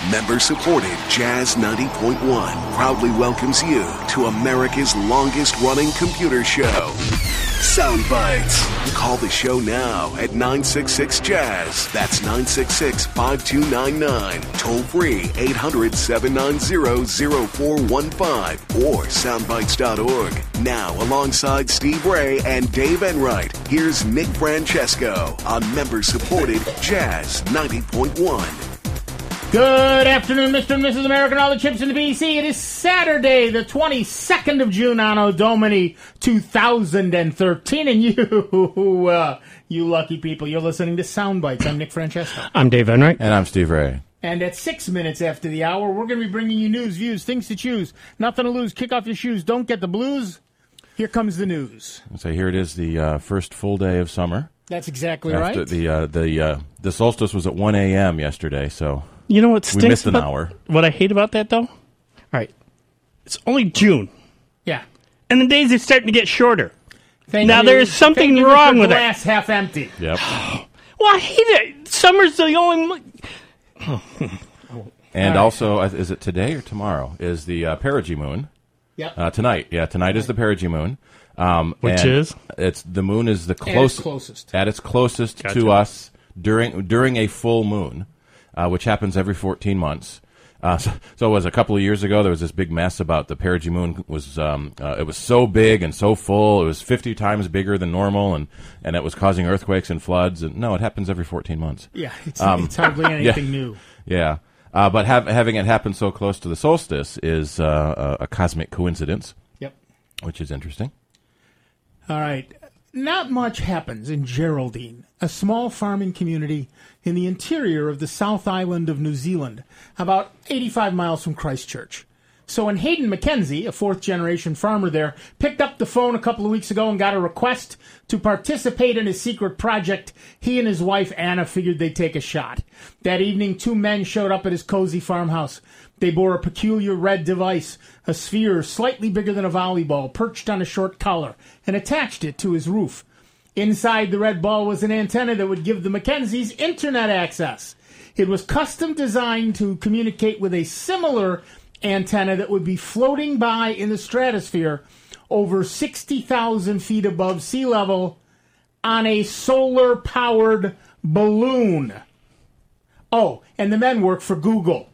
Member-supported Jazz 90.1 proudly welcomes you to America's longest-running computer show, Sound Bites. Call the show now at 966-JAZZ. That's 966-5299. Toll free 800-790-0415 or soundbites.org. Now, alongside Steve Ray and Dave Enright, here's Nick Francesco on member-supported Jazz 90.1. Good afternoon, Mr. and Mrs. America and all the chips in the BC. It is Saturday, the 22nd of June, Anno Domini 2013, and you lucky people, you're listening to Sound Bites. I'm Nick Francesco. I'm Dave Enright. And I'm Steve Ray. And at 6 minutes after the hour, we're going to be bringing you news, views, things to choose. Nothing to lose. Kick off your shoes. Don't get the blues. Here comes the news. So here it is, the first full day of summer. That's exactly After right. The solstice was at 1 a.m. yesterday, so... You know what stinks we missed an about, hour. What I hate about that, though? All right. It's only June. Yeah. And the days are starting to get shorter. Thank now, you. there is something Thank wrong you, with glass half empty. Yep. Well, I hate it. Summer's the only... And also, is it today or tomorrow, is the perigee moon. Yep. Tonight. Yeah, tonight is the perigee moon. Which is? The moon is the closest. At its closest Gotcha. to us during a full moon. Which happens every 14 months. So it was a couple of years ago, there was this big mess about the perigee moon. It was so big and so full, it was 50 times bigger than normal, and it was causing earthquakes and floods. And no, it happens every 14 months. Yeah, it's hardly anything new. Yeah, but having it happen so close to the solstice is a cosmic coincidence. Yep. Which is interesting. All right. Not much happens in Geraldine, a small farming community in the interior of the South Island of New Zealand, about 85 miles from Christchurch. So when Hayden McKenzie, a fourth-generation farmer there, picked up the phone a couple of weeks ago and got a request to participate in his secret project, he and his wife Anna figured they'd take a shot. That evening, two men showed up at his cozy farmhouse. They bore a peculiar red device, a sphere slightly bigger than a volleyball, perched on a short collar, and attached it to his roof. Inside the red ball was an antenna that would give the Mackenzies internet access. It was custom designed to communicate with a similar antenna that would be floating by in the stratosphere over 60,000 feet above sea level on a solar-powered balloon. Oh, and the men work for Google.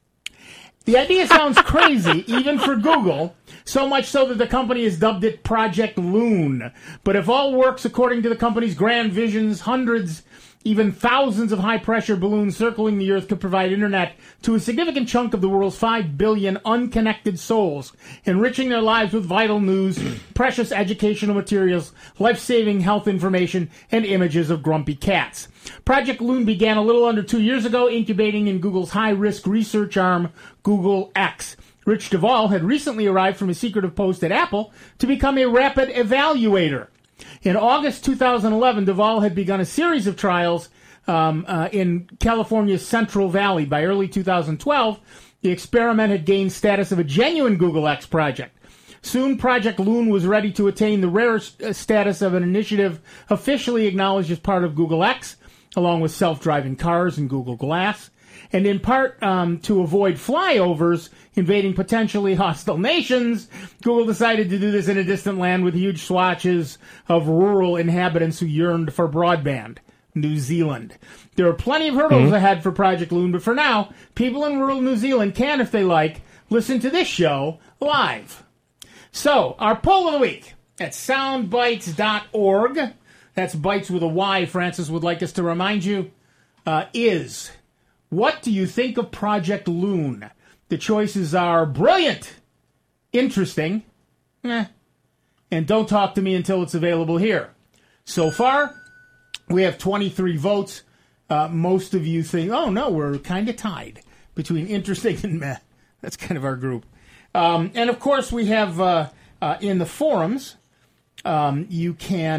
The idea sounds crazy, even for Google, so much so that the company has dubbed it Project Loon. But if all works according to the company's grand visions, hundreds, even thousands of high-pressure balloons circling the Earth could provide internet to a significant chunk of the world's 5 billion unconnected souls, enriching their lives with vital news, precious educational materials, life-saving health information, and images of grumpy cats. Project Loon began a little under 2 years ago, incubating in Google's high-risk research arm, Google X. Rich Duvall had recently arrived from his secretive post at Apple to become a rapid evaluator. In August 2011, Duvall had begun a series of trials in California's Central Valley. By early 2012, the experiment had gained status of a genuine Google X project. Soon, Project Loon was ready to attain the rare status of an initiative officially acknowledged as part of Google X, along with self-driving cars and Google Glass. And in part to avoid flyovers invading potentially hostile nations, Google decided to do this in a distant land with huge swatches of rural inhabitants who yearned for broadband, New Zealand. There are plenty of hurdles ahead for Project Loon, but for now, people in rural New Zealand can, if they like, listen to this show live. So, our poll of the week at soundbites.org, that's bites with a Y, Francis would like us to remind you, is... what do you think of Project Loon? The choices are brilliant, interesting, and don't talk to me until it's available here. So far, we have 23 votes. Most of you think, oh no, we're kind of tied between interesting and meh. That's kind of our group. And of course, we have in the forums, you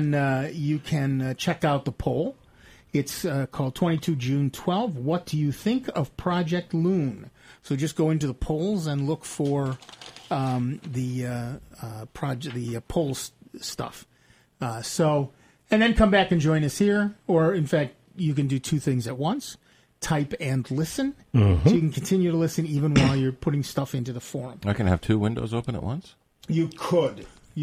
can check out the poll. It's called 22 June 12. What do you think of Project Loon? So just go into the polls and look for the poll stuff. And then come back and join us here. Or, in fact, you can do two things at once. type and listen. So you can continue to listen even while you're putting stuff into the forum. I can have two windows open at once? You could,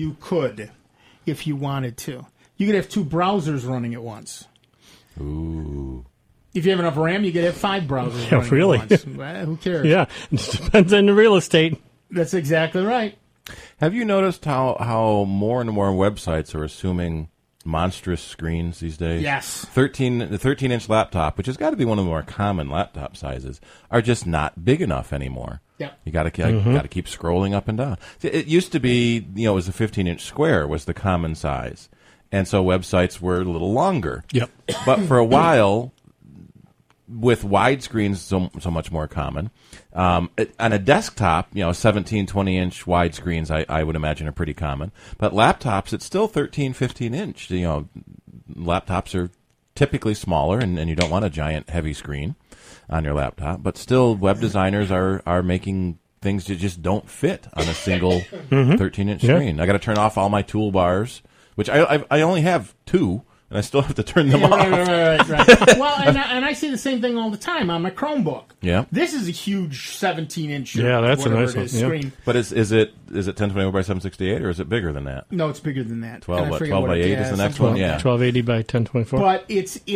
if you wanted to. You could have two browsers running at once. Ooh. If you have enough RAM, you could have 5 browsers running really? at once. Well, who cares? Yeah, it depends on the real estate. That's exactly right. Have you noticed how more and more websites are assuming monstrous screens these days? Yes. The 13-inch laptop, which has got to be one of the more common laptop sizes, are just not big enough anymore. Yep. You got to keep scrolling up and down. It used to be, it was a 15-inch square was the common size, and so websites were a little longer. Yep. But for a while, with widescreens so much more common, on a desktop, 17, 20-inch widescreens, I would imagine are pretty common. But laptops, it's still 13, 15-inch. Laptops are typically smaller, and you don't want a giant, heavy screen on your laptop. But still, web designers are making things that just don't fit on a single 13-inch screen. I got to turn off all my toolbars, which I only have 2. And I still have to turn them off. Right. Well, and I see the same thing all the time on my Chromebook. Yeah. This is a huge 17-inch. Yeah, that's a whatever nice it is, one. screen. But is it 1024 by 768, or is it bigger than that? No, it's bigger than that. 12 And I forget 12 what by it 8 is the next one. Yeah. 1280 by 1024. But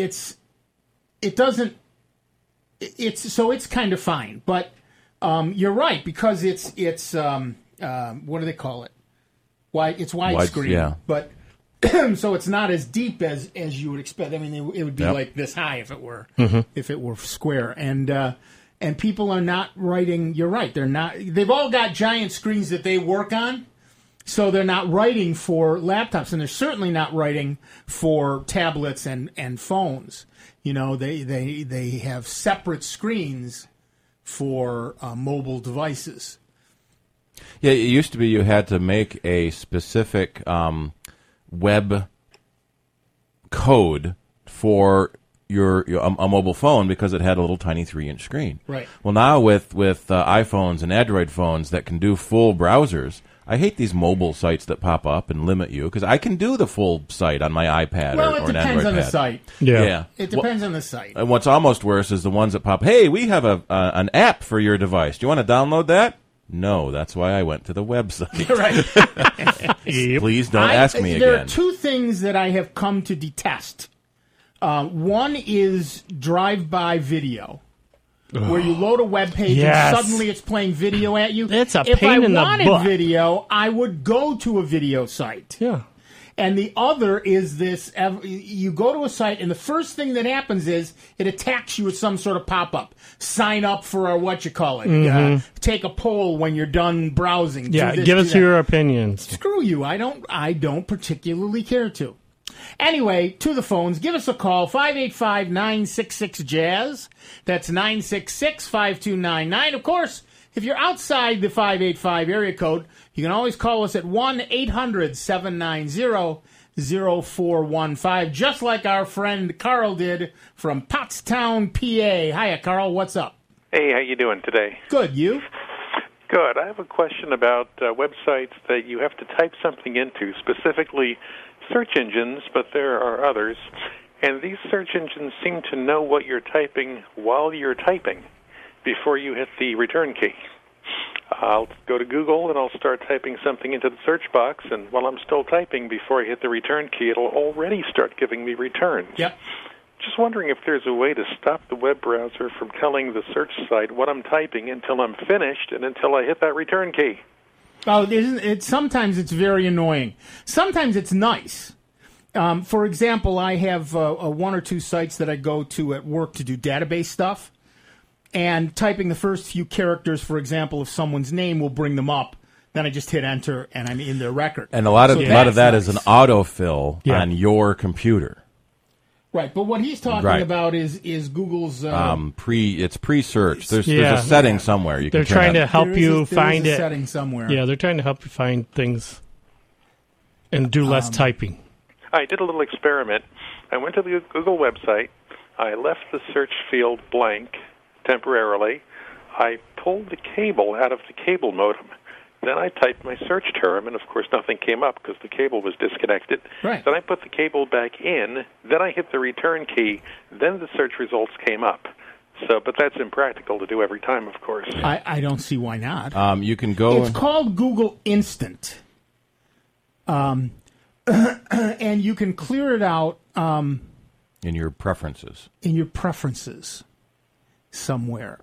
it doesn't. It's kind of fine. But you're right, because it's what do they call it? It's widescreen. Yeah. But so it's not as deep as you would expect. I mean, it would be like this high if it were square. And people are not writing. You're right. They're not. They've all got giant screens that they work on, so they're not writing for laptops, and they're certainly not writing for tablets and phones. They have separate screens for mobile devices. Yeah, it used to be you had to make a specific web code for a mobile phone because it had a little tiny 3-inch screen. Right. Well, now with iPhones and Android phones that can do full browsers, I hate these mobile sites that pop up and limit you, because I can do the full site on my iPad or an Android pad. Well, it depends on the site. Yeah. It depends on the site. And what's almost worse is the ones that pop, hey, we have an app for your device. Do you want to download that? No, that's why I went to the website. Right. Please don't ask me again. There are 2 things that I have come to detest. One is drive-by video, where you load a web page and suddenly it's playing video at you. It's a pain in the butt. If I wanted video, I would go to a video site. Yeah. And the other is this, you go to a site, and the first thing that happens is it attacks you with some sort of pop-up. Sign up for a, take a poll when you're done browsing. Yeah, give us your opinions. Screw you. I don't particularly care to. Anyway, to the phones. Give us a call, 585-966-JAZZ. That's 966-5299. Of course, if you're outside the 585 area code, you can always call us at 1-800-790-0415, just like our friend Carl did from Pottstown, PA. Hiya, Carl. What's up? Hey, how you doing today? Good. You? Good. I have a question about websites that you have to type something into, specifically search engines, but there are others. And these search engines seem to know what you're typing while you're typing before you hit the return key. I'll go to Google and I'll start typing something into the search box, and while I'm still typing, before I hit the return key, it'll already start giving me returns. Yep. Just wondering if there's a way to stop the web browser from telling the search site what I'm typing until I'm finished and until I hit that return key. Oh, sometimes it's very annoying. Sometimes it's nice. For example, I have 1 or 2 sites that I go to at work to do database stuff. And typing the first few characters, for example, of someone's name will bring them up. Then I just hit enter, and I'm in their record. And a lot of that nice. is an autofill on your computer. Right, but what he's talking about is Google's it's pre-search. There's a setting somewhere you they're can trying to help you find it. Setting somewhere. Yeah, they're trying to help you find things and do less typing. I did a little experiment. I went to the Google website. I left the search field blank temporarily. I pulled the cable out of the cable modem. Then I typed my search term, and of course nothing came up because the cable was disconnected. Right. Then I put the cable back in. Then I hit the return key. Then the search results came up. So, but that's impractical to do every time, of course. I don't see why not. You can go. It's called Google Instant, and you can clear it out in your preferences. In your preferences, somewhere.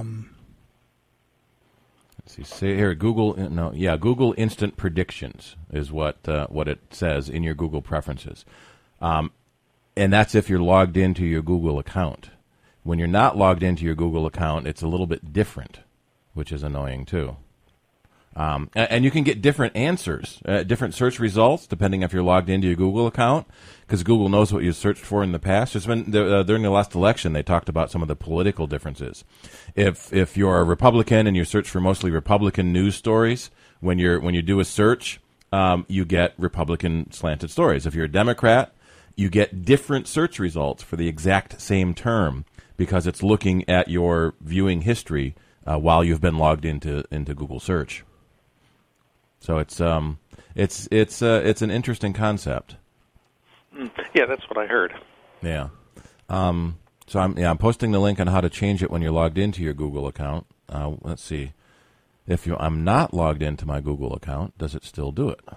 Let's see. Say here, Google. No, yeah, Google Instant Predictions is what it says in your Google preferences, and that's if you're logged into your Google account. When you're not logged into your Google account, it's a little bit different, which is annoying too. And you can get different answers, different search results, depending if you're logged into your Google account, because Google knows what you searched for in the past. Just when during the last election, they talked about some of the political differences. If you're a Republican and you search for mostly Republican news stories, when you do a search, you get Republican slanted stories. If you're a Democrat, you get different search results for the exact same term, because it's looking at your viewing history while you've been logged into Google Search. So it's an interesting concept. Yeah, that's what I heard. Yeah. So I'm posting the link on how to change it when you're logged into your Google account. Let's see. If I'm not logged into my Google account, does it still do it?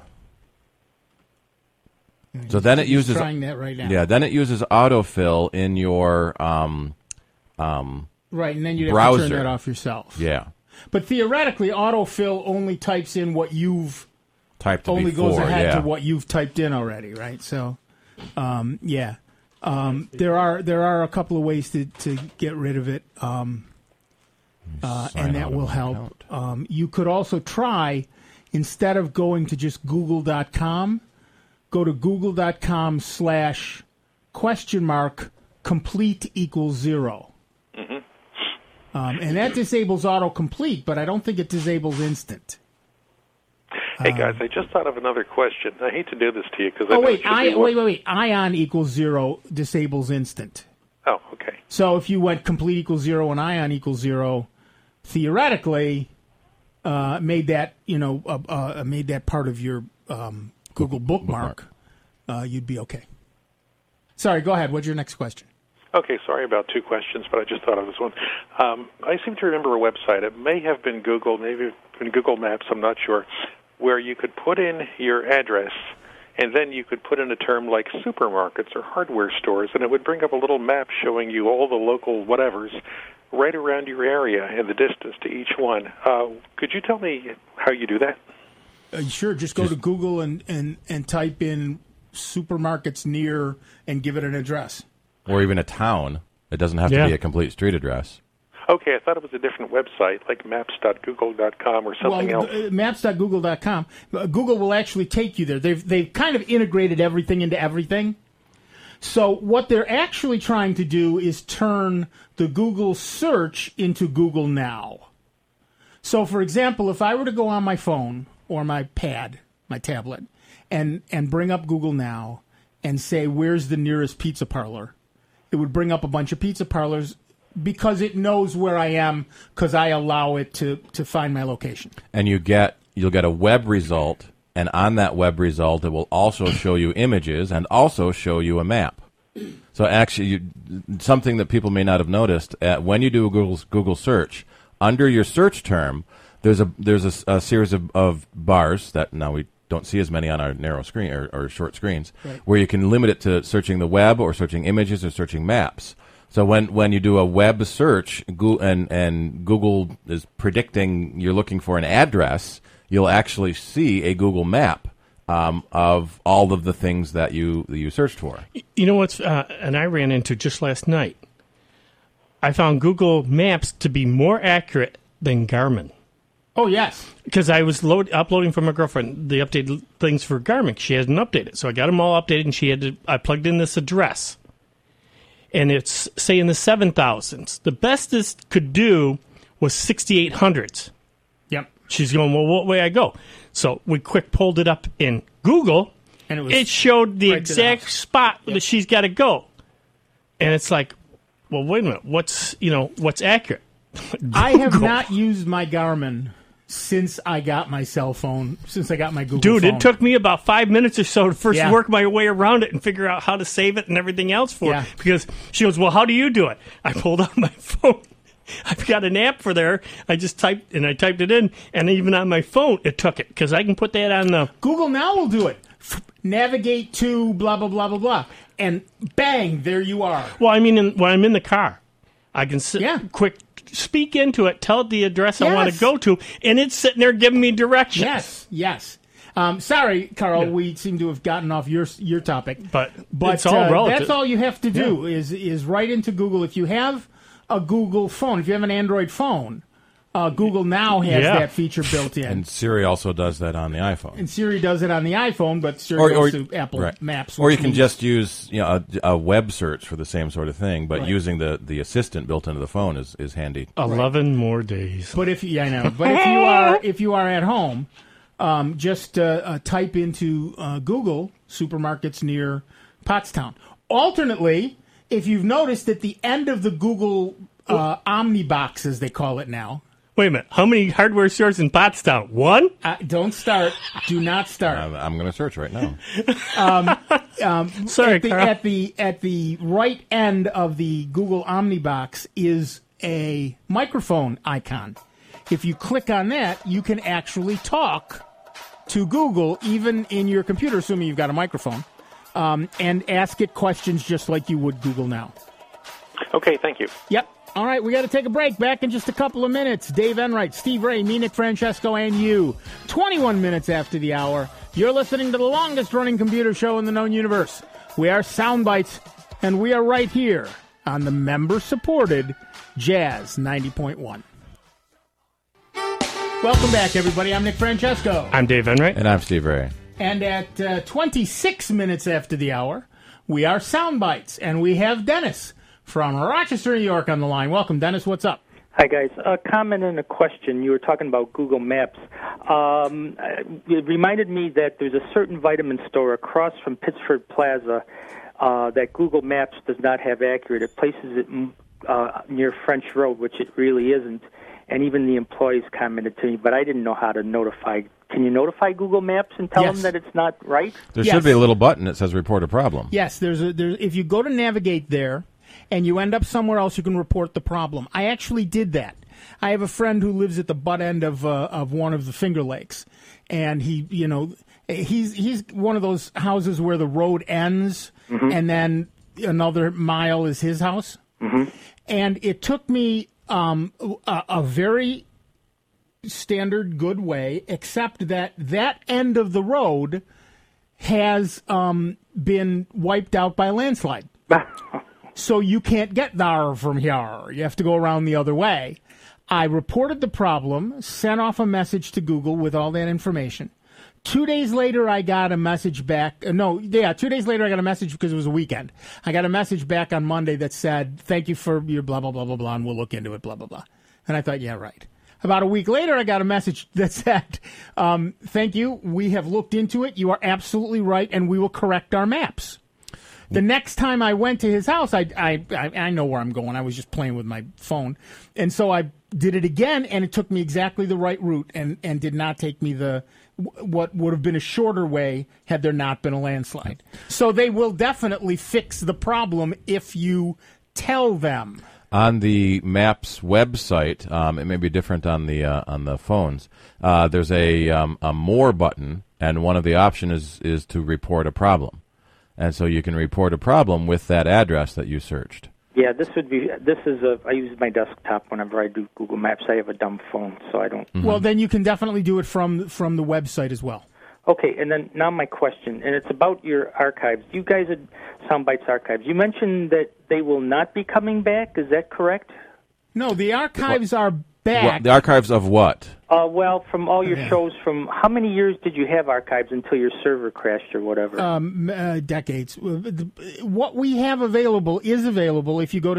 So then it uses trying that right now. Yeah, then it uses autofill in your right, and then you browser. have to turn that off yourself. Yeah, but theoretically, autofill only types in what you've typed. Only before, goes ahead yeah. to what you've typed in already, right? So, yeah, there are a couple of ways to get rid of it, and that will help. You could also try, instead of going to just Google.com. Go to google.com/?complete equals 0. Mm-hmm. And that disables autocomplete, but I don't think it disables instant. Hey, guys, I just thought of another question. I hate to do this to you because wait. Ion equals 0 disables instant. Oh, okay. So if you went complete equals 0 and ion equals 0, theoretically, made that part of your Google bookmark, you'd be okay. Sorry, go ahead. What's your next question? Okay, sorry about two questions, but I just thought of this one. I seem to remember a website. It may have been Google, maybe in Google Maps, I'm not sure, where you could put in your address, and then you could put in a term like supermarkets or hardware stores, and it would bring up a little map showing you all the local whatevers right around your area and the distance to each one. Could you tell me how you do that? Sure. Just go to Google and type in supermarkets near and give it an address. Or even a town. It doesn't have to be a complete street address. Okay, I thought it was a different website, like maps.google.com or something else. Maps.google.com. Google will actually take you there. They've kind of integrated everything into everything. So what they're actually trying to do is turn the Google search into Google Now. So, for example, if I were to go on my phone or my pad, my tablet, and bring up Google Now and say, where's the nearest pizza parlor, it would bring up a bunch of pizza parlors because it knows where I am because I allow it to find my location. And you'll get a web result, and on that web result, it will also show you images and also show you a map. So actually, something that people may not have noticed, when you do a Google search, under your search term, there's a series of bars that now we don't see as many on our narrow screen or short screens, right, where you can limit it to searching the web or searching images or searching maps. So when you do a web search and Google is predicting you're looking for an address, you'll actually see a Google map of all of the things that you searched for. You know what's and I ran into just last night. I found Google Maps to be more accurate than Garmin. Oh, yes. Because I was uploading from my girlfriend the updated things for Garmin. She hadn't updated. So I got them all updated, and I plugged in this address. And it's, say, in the 7,000s. The best this could do was 6,800s. Yep. She's going, well, what way I go? So we quick pulled it up in Google, and it showed the exact spot that she's got to go. And it's like, well, wait a minute. What's accurate? I have not used my Garmin since I got my cell phone, since I got my Google Dude, phone. it took me about 5 minutes or so to first Yeah. work my way around it and figure out how to save it and everything else for Yeah. it. Because she goes, well, how do you do it? I pulled out my phone. I've got an app for there. I just typed it in, and even on my phone, it took it. Because I can put that on the... Google Now will do it. Navigate to blah, blah, blah, blah, blah. And bang, there you are. Well, I mean, when I'm in the car, I can quick speak into it, tell it the address I want to Yes. go to, and it's sitting there giving me directions. Yes. Sorry, Carl, we seem to have gotten off your topic. But it's all relative. That's all you have to do is write into Google. If you have a Google phone, if you have an Android phone, Google Now has that feature built in. And Siri also does that on the iPhone. And Siri does it on the iPhone, but Siri goes to Apple Maps. Or you which can means- just use a web search for the same sort of thing, but using the assistant built into the phone is handy. 11 more days. But if you are at home, just type into Google supermarkets near Pottstown. Alternately, if you've noticed at the end of the Google Omnibox, as they call it now. Wait a minute. How many hardware stores in Pottstown? One? Don't start. Do not start. I'm going to search right now. Sorry, Carl. At the right end of the Google Omnibox is a microphone icon. If you click on that, you can actually talk to Google, even in your computer, assuming you've got a microphone, and ask it questions just like you would Google Now. Okay, thank you. Yep. All right, we got to take a break. Back in just a couple of minutes. Dave Enright, Steve Ray, me, Nick Francesco, and you. 21 minutes after the hour. You're listening to the longest-running computer show in the known universe. We are Soundbites, and we are right here on the member-supported Jazz 90.1. Welcome back, everybody. I'm Nick Francesco. I'm Dave Enright. And I'm Steve Ray. And at 26 minutes after the hour, we are Soundbites, and we have Dennis from Rochester, New York on the line. Welcome, Dennis. What's up? Hi, guys. A comment and a question. You were talking about Google Maps. It reminded me that there's a certain vitamin store across from Pittsford Plaza that Google Maps does not have accurate. It places it near French Road, which it really isn't. And even the employees commented to me, but I didn't know how to notify. Can you notify Google Maps and tell them that it's not right? There should be a little button that says report a problem. Yes, there's if you go to navigate there and you end up somewhere else, you can report the problem. I actually did that. I have a friend who lives at the butt end of one of the Finger Lakes, and he's one of those houses where the road ends, and then another mile is his house. And it took me a very standard good way, except that end of the road has been wiped out by a landslide. So you can't get there from here. You have to go around the other way. I reported the problem, sent off a message to Google with all that information. 2 days later, I got a message back. 2 days later, I got a message because it was a weekend. I got a message back on Monday that said, thank you for your blah, blah, blah, blah, blah, and we'll look into it, blah, blah, blah. And I thought, yeah, right. About a week later, I got a message that said, thank you. We have looked into it. You are absolutely right, and we will correct our maps. The next time I went to his house, I know where I'm going. I was just playing with my phone. And so I did it again, and it took me exactly the right route and did not take me what would have been a shorter way had there not been a landslide. So they will definitely fix the problem if you tell them. On the Maps website, it may be different on the phones. There's a more button, and one of the options is to report a problem. And so you can report a problem with that address that you searched. Yeah, I use my desktop whenever I do Google Maps. I have a dumb phone, so I don't. Well, then you can definitely do it from the website as well. Okay, and then now my question, and it's about your archives. You guys at Soundbites Archives, you mentioned that they will not be coming back. Is that correct? No, the archives are back. Well, the archives of what? Well, from all your shows, from how many years did you have archives until your server crashed or whatever? Decades. What we have available is available if you go to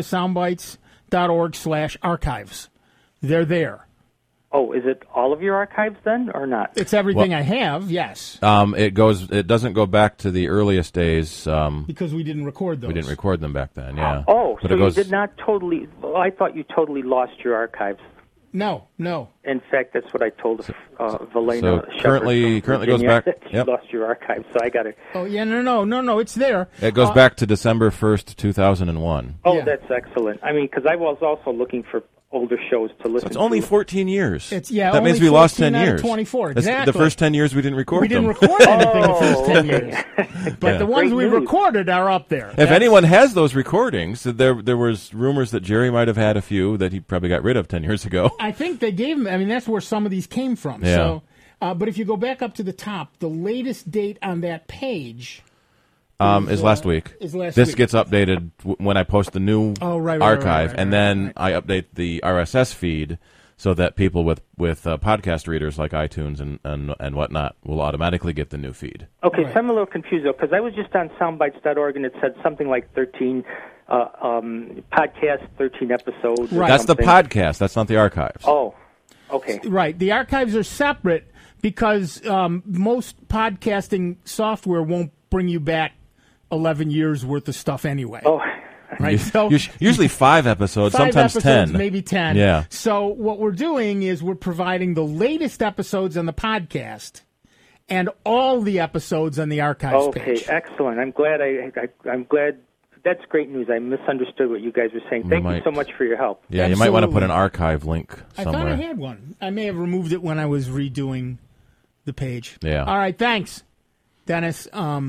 soundbites.org/archives. They're there. Oh, is it all of your archives then, or not? It's everything I have, yes. It doesn't go back to the earliest days. Because we didn't record those. We didn't record them back then, yeah. Oh, but so you did not totally... Well, I thought you totally lost your archives. No. In fact, that's what I told Valena. So Shepherd currently from goes Virginia, back. that you lost your archive, so I got it. Oh, yeah, no, it's there. It goes back to December 1st, 2001. Oh, Yeah. that's excellent. I mean, because I was also looking for older shows to listen It's only to. 14 years. That That means we lost 10 out of years. 24, That's exactly. The first 10 years we didn't record We didn't them. record anything the first 10 years. But Yeah. the ones Great we news. recorded are up there. If anyone has those recordings, there was rumors that Jerry might have had a few that he probably got rid of 10 years ago. I think they gave them, I mean, that's where some of these came from. Yeah. So, but if you go back up to the top, the latest date on that page Is last week. This This week. gets updated when I post the new right, archive, right, and then I update the RSS feed so that people with podcast readers like iTunes and whatnot will automatically get the new feed. Okay, Right. so I'm a little confused, though, because I was just on soundbites.org, and it said something like 13 podcast, 13 episodes. or Right. That's the something. podcast. That's not the archives. Oh, okay. Right. The archives are separate because most podcasting software won't bring you back 11 years worth of stuff anyway. Oh, Right. So Usually 5 episodes, five sometimes episodes, 10. maybe 10. Yeah. So what we're doing is we're providing the latest episodes on the podcast and all the episodes on the archives okay, page. excellent. I'm glad. I'm glad. That's great news. I misunderstood what you guys were saying. Thank you so much for your help. Yeah, you might want to put Absolutely. an archive link somewhere. I thought I had one. I may have removed it when I was redoing the page. Yeah. All right, thanks, Dennis.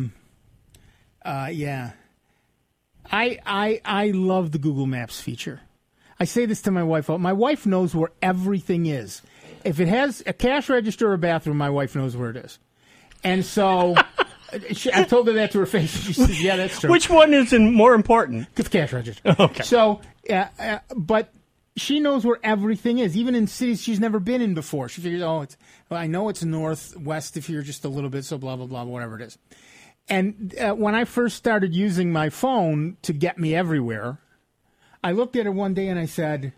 Yeah. I love the Google Maps feature. I say this to my wife. My wife knows where everything is. If it has a cash register or a bathroom, my wife knows where it is. And so I told her that to her face. She said, yeah, that's true. Which one is more important? It's cash register. Okay. So, but she knows where everything is, even in cities she's never been in before. She figures, well, I know it's northwest if you're just a little bit, so blah, blah, blah, whatever it is. And when I first started using my phone to get me everywhere, I looked at her one day and I said,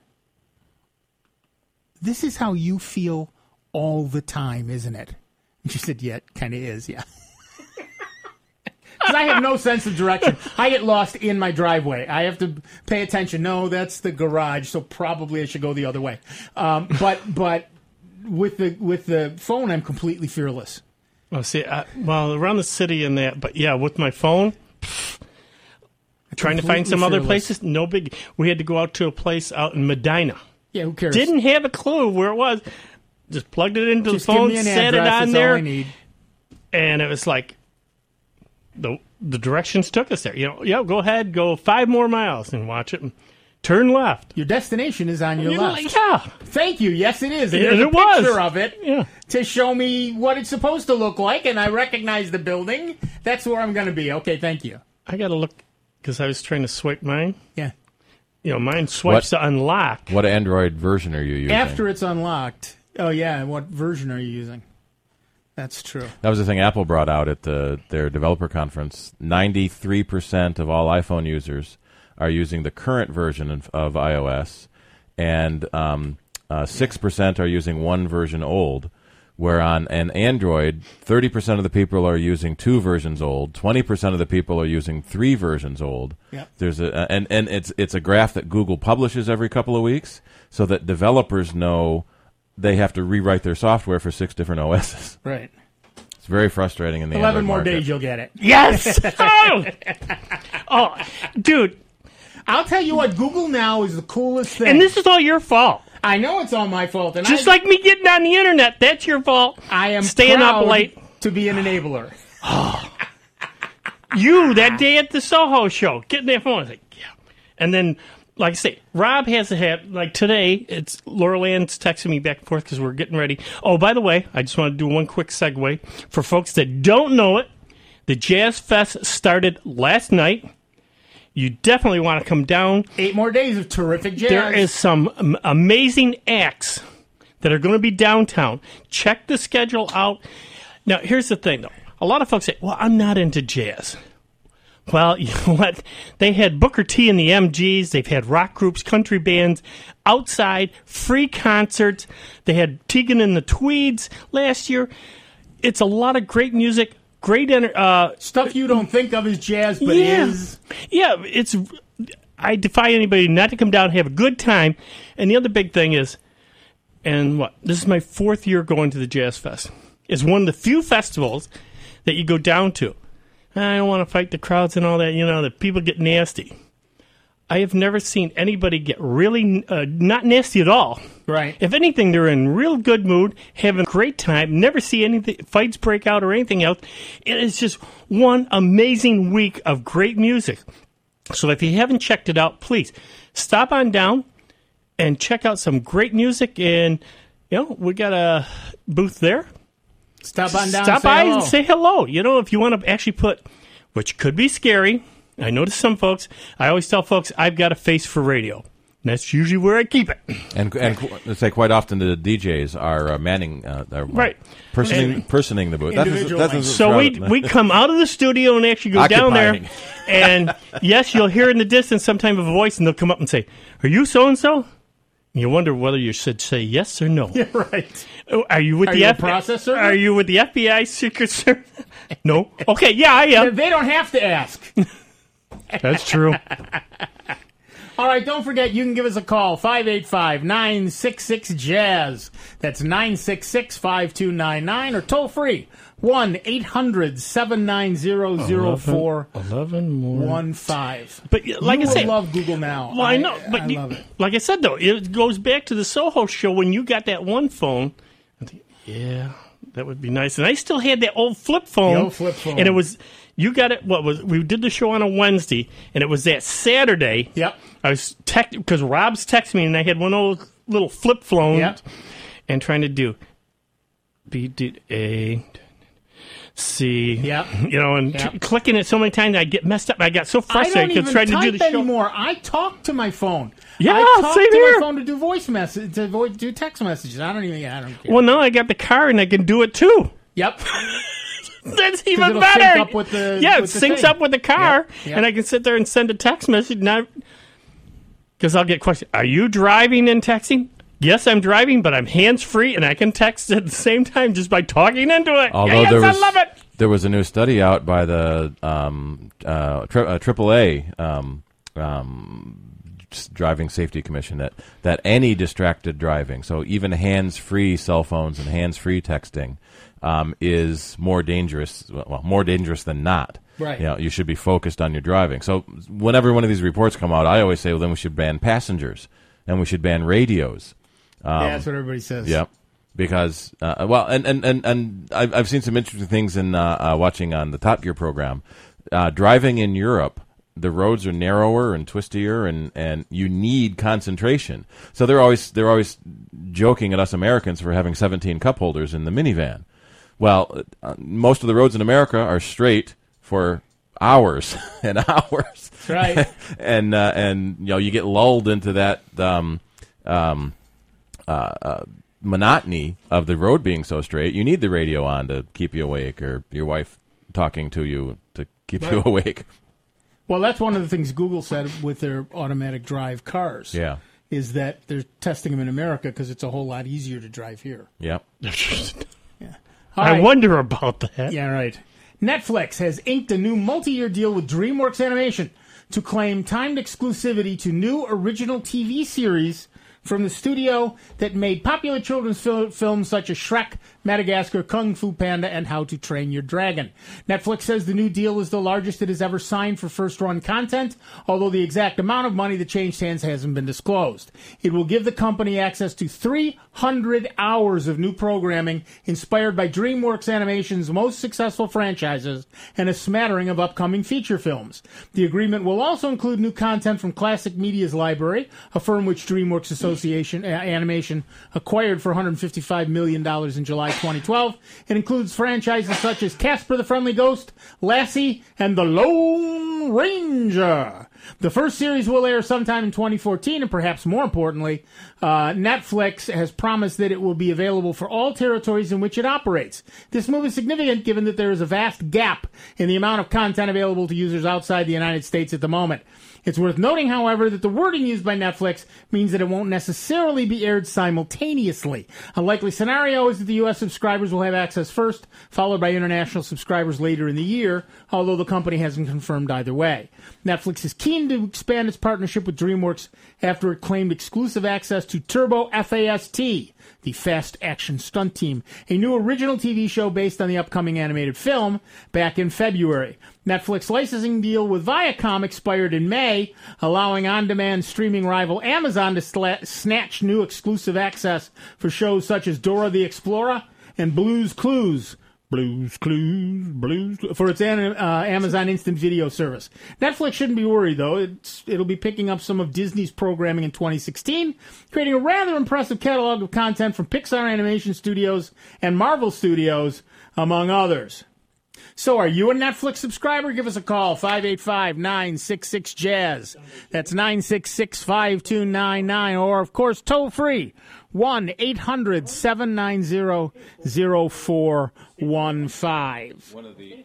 this is how you feel all the time, isn't it? And she said, yeah, it kind of is, yeah. Because I have no sense of direction. I get lost in my driveway. I have to pay attention. No, that's the garage, so probably I should go the other way. But with the phone, I'm completely fearless. Oh, see, well, around the city and that, but yeah, with my phone, trying to find some other fearless. places, no big. We had to go out to a place out in Medina. Yeah, who cares? Didn't have a clue where it was. Just plugged it into Just the give phone, me an set it address, on that's there, all I need. and it was like the directions took us there. Yeah, go ahead, go 5 more miles and watch it. And turn left. Your destination is on your You're left. like, yeah. Thank you. Yes, it is. And And there's a it was. picture of it Yeah. to show me what it's supposed to look like, and I recognize the building. That's where I'm going to be. Okay, thank you. I got to look because I was trying to swipe mine. Yeah. Mine swipes to unlock. What Android version are you using? After it's unlocked. Oh, yeah. What version are you using? That's true. That was the thing Apple brought out at their developer conference. 93% of all iPhone users are using the current version of iOS, and 6% are using one version old, where on an Android, 30% of the people are using 2 versions old, 20% of the people are using 3 versions old. Yep. There's and it's a graph that Google publishes every couple of weeks so that developers know they have to rewrite their software for 6 different OSs. Right. It's very frustrating in the 11 Android more market. days, you'll get it. Yes! oh, dude. I'll tell you what, Google Now is the coolest thing. And this is all your fault. I know it's all my fault. And Just like me getting on the internet, that's your fault. I am staying proud up late. to be an enabler. You, that day at the Soho show, getting that phone. I was like, yeah. And then, like I say, Rob has a hat. Like today, it's Laurel Ann's texting me back and forth because we're getting ready. Oh, by the way, I just want to do one quick segue. For folks that don't know it, the Jazz Fest started last night. You definitely want to come down. 8 more days of terrific jazz. There is some amazing acts that are going to be downtown. Check the schedule out. Now, here's the thing, though. A lot of folks say, well, I'm not into jazz. Well, you know what? They had Booker T and the MGs. They've had rock groups, country bands, outside, free concerts. They had Tegan and the Tweeds last year. It's a lot of great music, great stuff you don't think of as jazz, but is. Yeah, I defy anybody not to come down and have a good time. And the other big thing is, And this is my 4th year going to the Jazz Fest. It's one of the few festivals that you go down to. I don't want to fight the crowds and all that, the people get nasty. I have never seen anybody get really not nasty at all. Right. If anything, they're in real good mood, having a great time, never see anything, fights break out or anything else. It is just one amazing week of great music. So if you haven't checked it out, please stop on down and check out some great music. And, we got a booth there. Stop on down. Stop by and say hello. If you want to actually put, which could be scary. I notice some folks, I always tell folks, I've got a face for radio. And that's usually where I keep it. And let's say quite often the DJs are manning, right, personing the booth. That's so we come out of the studio and actually go down there. And yes, you'll hear in the distance sometime a voice, and they'll come up and say, "Are you so-and-so?" You wonder whether you should say yes or no. Yeah, right. Are you with the processor? Are you with the FBI Secret Service? No. Okay, yeah, I am. They don't have to ask. That's true. All right, don't forget, you can give us a call, 585-966-JAZZ. That's 966-5299, or toll free, 1-800-790-0415. But like I said, love Google Now. Well, I know, but I love it. Like I said, though, it goes back to the Soho show when you got that one phone. I think, yeah, that would be nice. And I still had that old flip phone. The old flip phone. And it was... You got it. We did the show on a Wednesday, and it was that Saturday. Yep. I was because Rob's texting me, and I had one old little flip phone. Yep. And trying to do B D A C. Yep. And clicking it so many times, I get messed up. I got so frustrated because trying to do the show anymore. I talk to my phone. Yeah, I talk same to here. my phone to do voice message, do text messages. I don't care. Well, now I got the car, and I can do it too. Yep. That's even it'll better. Sync up with the, it with the syncs thing. up with the car, Yep. and I can sit there and send a text message. Because I'll get questions. Are you driving and texting? Yes, I'm driving, but I'm hands-free, and I can text at the same time just by talking into it. Although yes, I love it. There was a new study out by the AAA Driving Safety Commission that any distracted driving, so even hands-free cell phones and hands-free texting, is more dangerous. Well, more dangerous than not. Right. You should be focused on your driving. So whenever one of these reports come out, I always say, well, then we should ban passengers and we should ban radios. That's what everybody says. Yep. Because and I've seen some interesting things in watching on the Top Gear program. Driving in Europe, the roads are narrower and twistier, and you need concentration. So they're always joking at us Americans for having 17 cup holders in the minivan. Well, most of the roads in America are straight for hours and hours. That's right. and you get lulled into that monotony of the road being so straight. You need the radio on to keep you awake, or your wife talking to you to keep you awake. Well, that's one of the things Google said with their automatic drive cars. Yeah. Is that they're testing them in America because it's a whole lot easier to drive here. Yep. I wonder about that. Yeah, right. Netflix has inked a new multi-year deal with DreamWorks Animation to claim timed exclusivity to new original TV series from the studio that made popular children's films such as Shrek, Madagascar, Kung Fu Panda, and How to Train Your Dragon. Netflix says the new deal is the largest it has ever signed for first-run content, although the exact amount of money that changed hands hasn't been disclosed. It will give the company access to 300 hours of new programming inspired by DreamWorks Animation's most successful franchises and a smattering of upcoming feature films. The agreement will also include new content from Classic Media's library, a firm which DreamWorks Animation acquired for $155 million in July 2012. It includes franchises such as Casper the Friendly Ghost, Lassie, and The Lone Ranger. The first series will air sometime in 2014, and perhaps more importantly, Netflix has promised that it will be available for all territories in which it operates. This move is significant given that there is a vast gap in the amount of content available to users outside the United States at the moment. It's worth noting, however, that the wording used by Netflix means that it won't necessarily be aired simultaneously. A likely scenario is that the U.S. subscribers will have access first, followed by international subscribers later in the year, although the company hasn't confirmed either way. Netflix is keen to expand its partnership with DreamWorks after it claimed exclusive access to Turbo FAST, the Fast Action Stunt Team, a new original TV show based on the upcoming animated film, back in February. Netflix licensing deal with Viacom expired in May, allowing on-demand streaming rival Amazon to snatch new exclusive access for shows such as Dora the Explorer and Blue's Clues. For its Amazon Instant Video service. Netflix shouldn't be worried, though. It'll be picking up some of Disney's programming in 2016, creating a rather impressive catalog of content from Pixar Animation Studios and Marvel Studios, among others. So are you a Netflix subscriber? Give us a call, 585-966-JAZZ. That's 966-5299. Or, of course, toll free, 1-800-790-0415.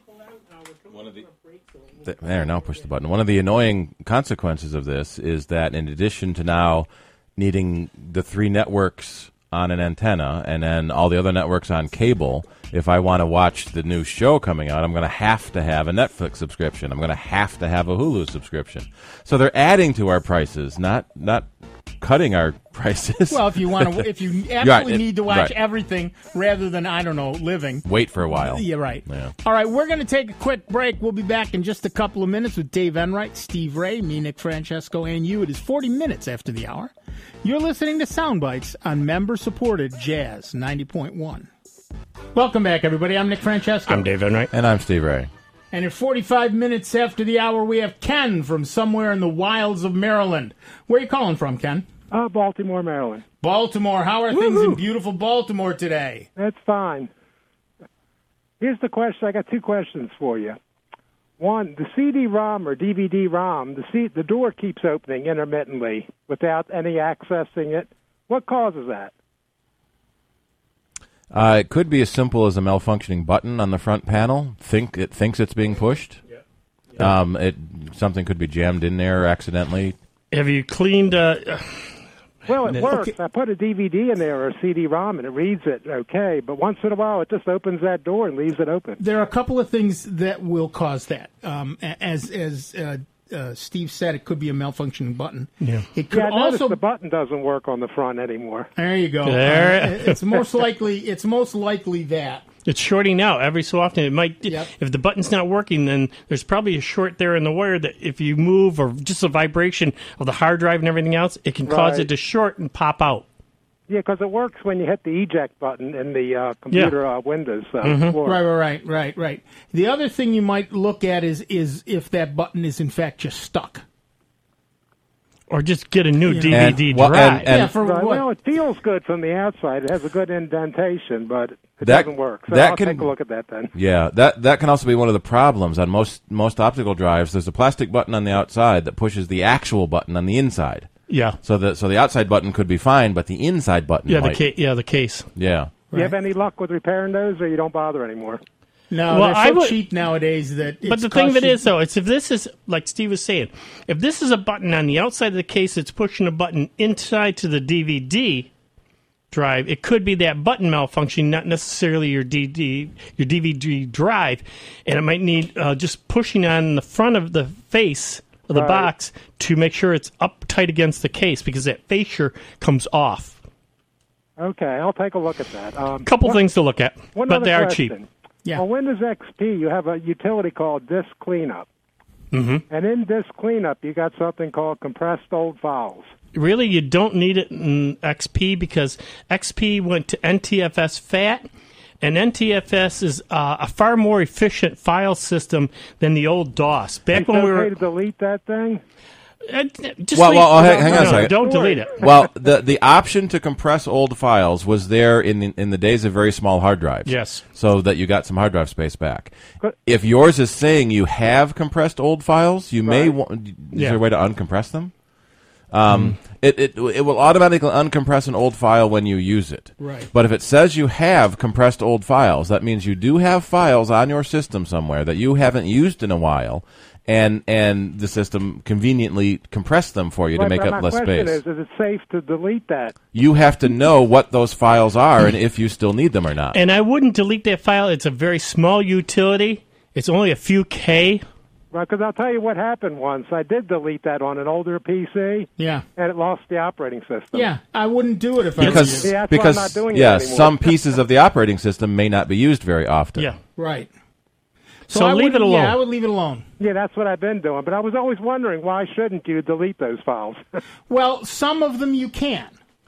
There, now push the button. One of the annoying consequences of this is that in addition to now needing the 3 networks on an antenna and then all the other networks on cable, if I want to watch the new show coming out, I'm going to have a Netflix subscription. I'm going to have a Hulu subscription. So they're adding to our prices, not cutting our prices. Well, if you absolutely need to watch everything rather than, living. Wait for a while. Yeah, right. Yeah. All right, we're going to take a quick break. We'll be back in just a couple of minutes with Dave Enright, Steve Ray, me, Nick Francesco, and you. It is 40 minutes after the hour. You're listening to Soundbites on member-supported Jazz 90.1. Welcome back, everybody. I'm Nick Francesco. I'm Dave Enright. And I'm Steve Ray. And at 45 minutes after the hour, we have Ken from somewhere in the wilds of Maryland. Where are you calling from, Ken? Baltimore, Maryland. Baltimore. How are things in beautiful Baltimore today? That's fine. Here's the question. I got 2 questions for you. One, the CD-ROM or DVD-ROM, the door keeps opening intermittently without any accessing it. What causes that? It could be as simple as a malfunctioning button on the front panel. It thinks it's being pushed. Yeah. Something could be jammed in there accidentally. Have you cleaned? Well, it works. Okay. I put a DVD in there or a CD-ROM and it reads it okay, but once in a while it just opens that door and leaves it open. There are a couple of things that will cause that. As Steve said, it could be a malfunctioning button. Yeah. It could I noticed also the button doesn't work on the front anymore. There you go. It's most likely that. It's shorting out every so often. It might, Yep. If the button's not working, then there's probably a short there in the wire that if you move or just a vibration of the hard drive and everything else, it can cause it to short and pop out. Yeah, because it works when you hit the eject button in the computer Windows. Right. The other thing you might look at is if that button is in fact just stuck. Or just get a new DVD drive. Well, it feels good from the outside. It has a good indentation, but it doesn't work. So I'll take a look at that then. Yeah, that can also be one of the problems on most optical drives. There's a plastic button on the outside that pushes the actual button on the inside. Yeah. So the outside button could be fine, but the inside button might. The case. Yeah. You have any luck with repairing those, or you don't bother anymore? No, they're so cheap nowadays that it's But the thing of it is, though, it's if this is, like Steve was saying, if this is a button on the outside of the case that's pushing a button inside to the DVD drive, it could be that button malfunctioning, not necessarily your DVD drive, and it might need just pushing on the front of the face of the box to make sure it's up tight against the case, because that fascia comes off. Okay, I'll take a look at that. Couple things to look at, but they are cheap. Yeah. On Windows XP, you have a utility called Disk Cleanup. Mm-hmm. And in Disk Cleanup, you got something called Compressed Old Files. Really, you don't need it in XP because XP went to NTFS FAT, and NTFS is a far more efficient file system than the old DOS. Back when we were to delete that thing? Hang on a second. Don't delete it. Well, the option to compress old files was there in the days of very small hard drives. Yes. So that you got some hard drive space back. If yours is saying you have compressed old files, you may want. Is there a way to uncompress them? It will automatically uncompress an old file when you use it. Right. But if it says you have compressed old files, that means you do have files on your system somewhere that you haven't used in a while. And the system conveniently compressed them for you to make up less space. My question is it safe to delete that? You have to know what those files are and if you still need them or not. And I wouldn't delete that file. It's a very small utility. It's only a few K. Right, because I'll tell you what happened once. I did delete that on an older PC, Yeah. and it lost the operating system. Yeah, I wouldn't do it if I Because was you. Yeah, that's why I'm not doing it anymore. some pieces of the operating system may not be used very often. Yeah. Right. So I leave it wouldn't- alone. Yeah, I would leave it alone. Yeah, that's what I've been doing. But I was always wondering, why shouldn't you delete those files? Well, some of them you can.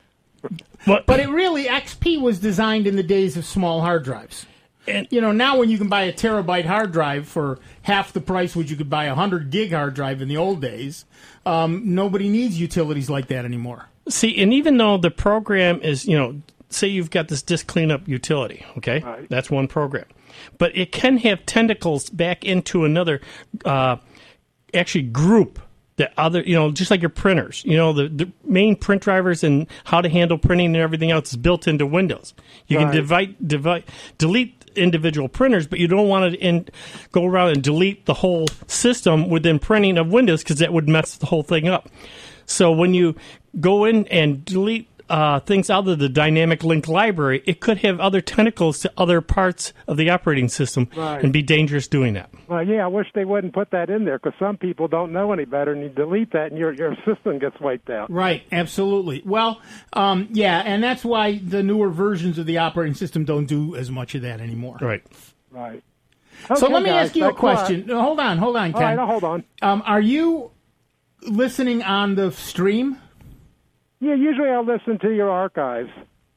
But it really, XP was designed in the days of small hard drives. And- Now when you can buy a terabyte hard drive for half the price which you could buy a 100 gig hard drive in the old days, nobody needs utilities like that anymore. See, and even though the program is, say you've got this disk cleanup utility, okay? Right. That's one program. But it can have tentacles back into another, actually group the other, just like your printers. The main print drivers and how to handle printing and everything else is built into Windows. You can delete individual printers, but you don't want to go around and delete the whole system within printing of Windows because that would mess the whole thing up. So when you go in and delete things out of the dynamic link library, it could have other tentacles to other parts of the operating system and be dangerous doing that. Well, yeah, I wish they wouldn't put that in there, because some people don't know any better, and you delete that, and your system gets wiped out. Right, absolutely. Well, yeah, and that's why the newer versions of the operating system don't do as much of that anymore. Right. Right. So Okay, let me guys, ask you a thanks a lot. question. No, hold on, Ken. All right, hold on. Are you listening on the stream? Yeah, usually I'll listen to your archives.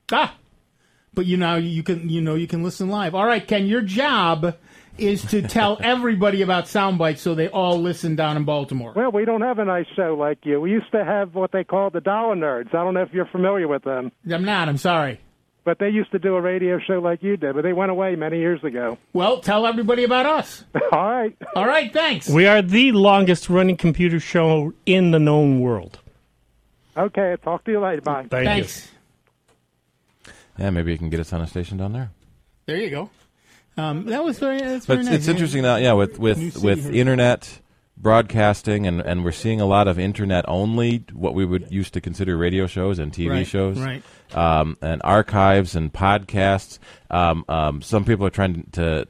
But you can listen live. All right, Ken, your job is to tell everybody about Soundbites so they all listen down in Baltimore. Well, we don't have a nice show like you. We used to have what they call the Dollar Nerds. I don't know if you're familiar with them. I'm not, I'm sorry. But they used to do a radio show like you did, but they went away many years ago. Well, tell everybody about us. All right. All right, thanks. We are the longest running computer show in the known world. Okay, talk to you later. Bye. Thanks. Yeah, maybe you can get us on a station down there. There you go. That was very nice. It's interesting now, yeah, with internet broadcasting, and we're seeing a lot of internet only, what we would used to consider radio shows and TV shows, right. And archives and podcasts. Some people are trying to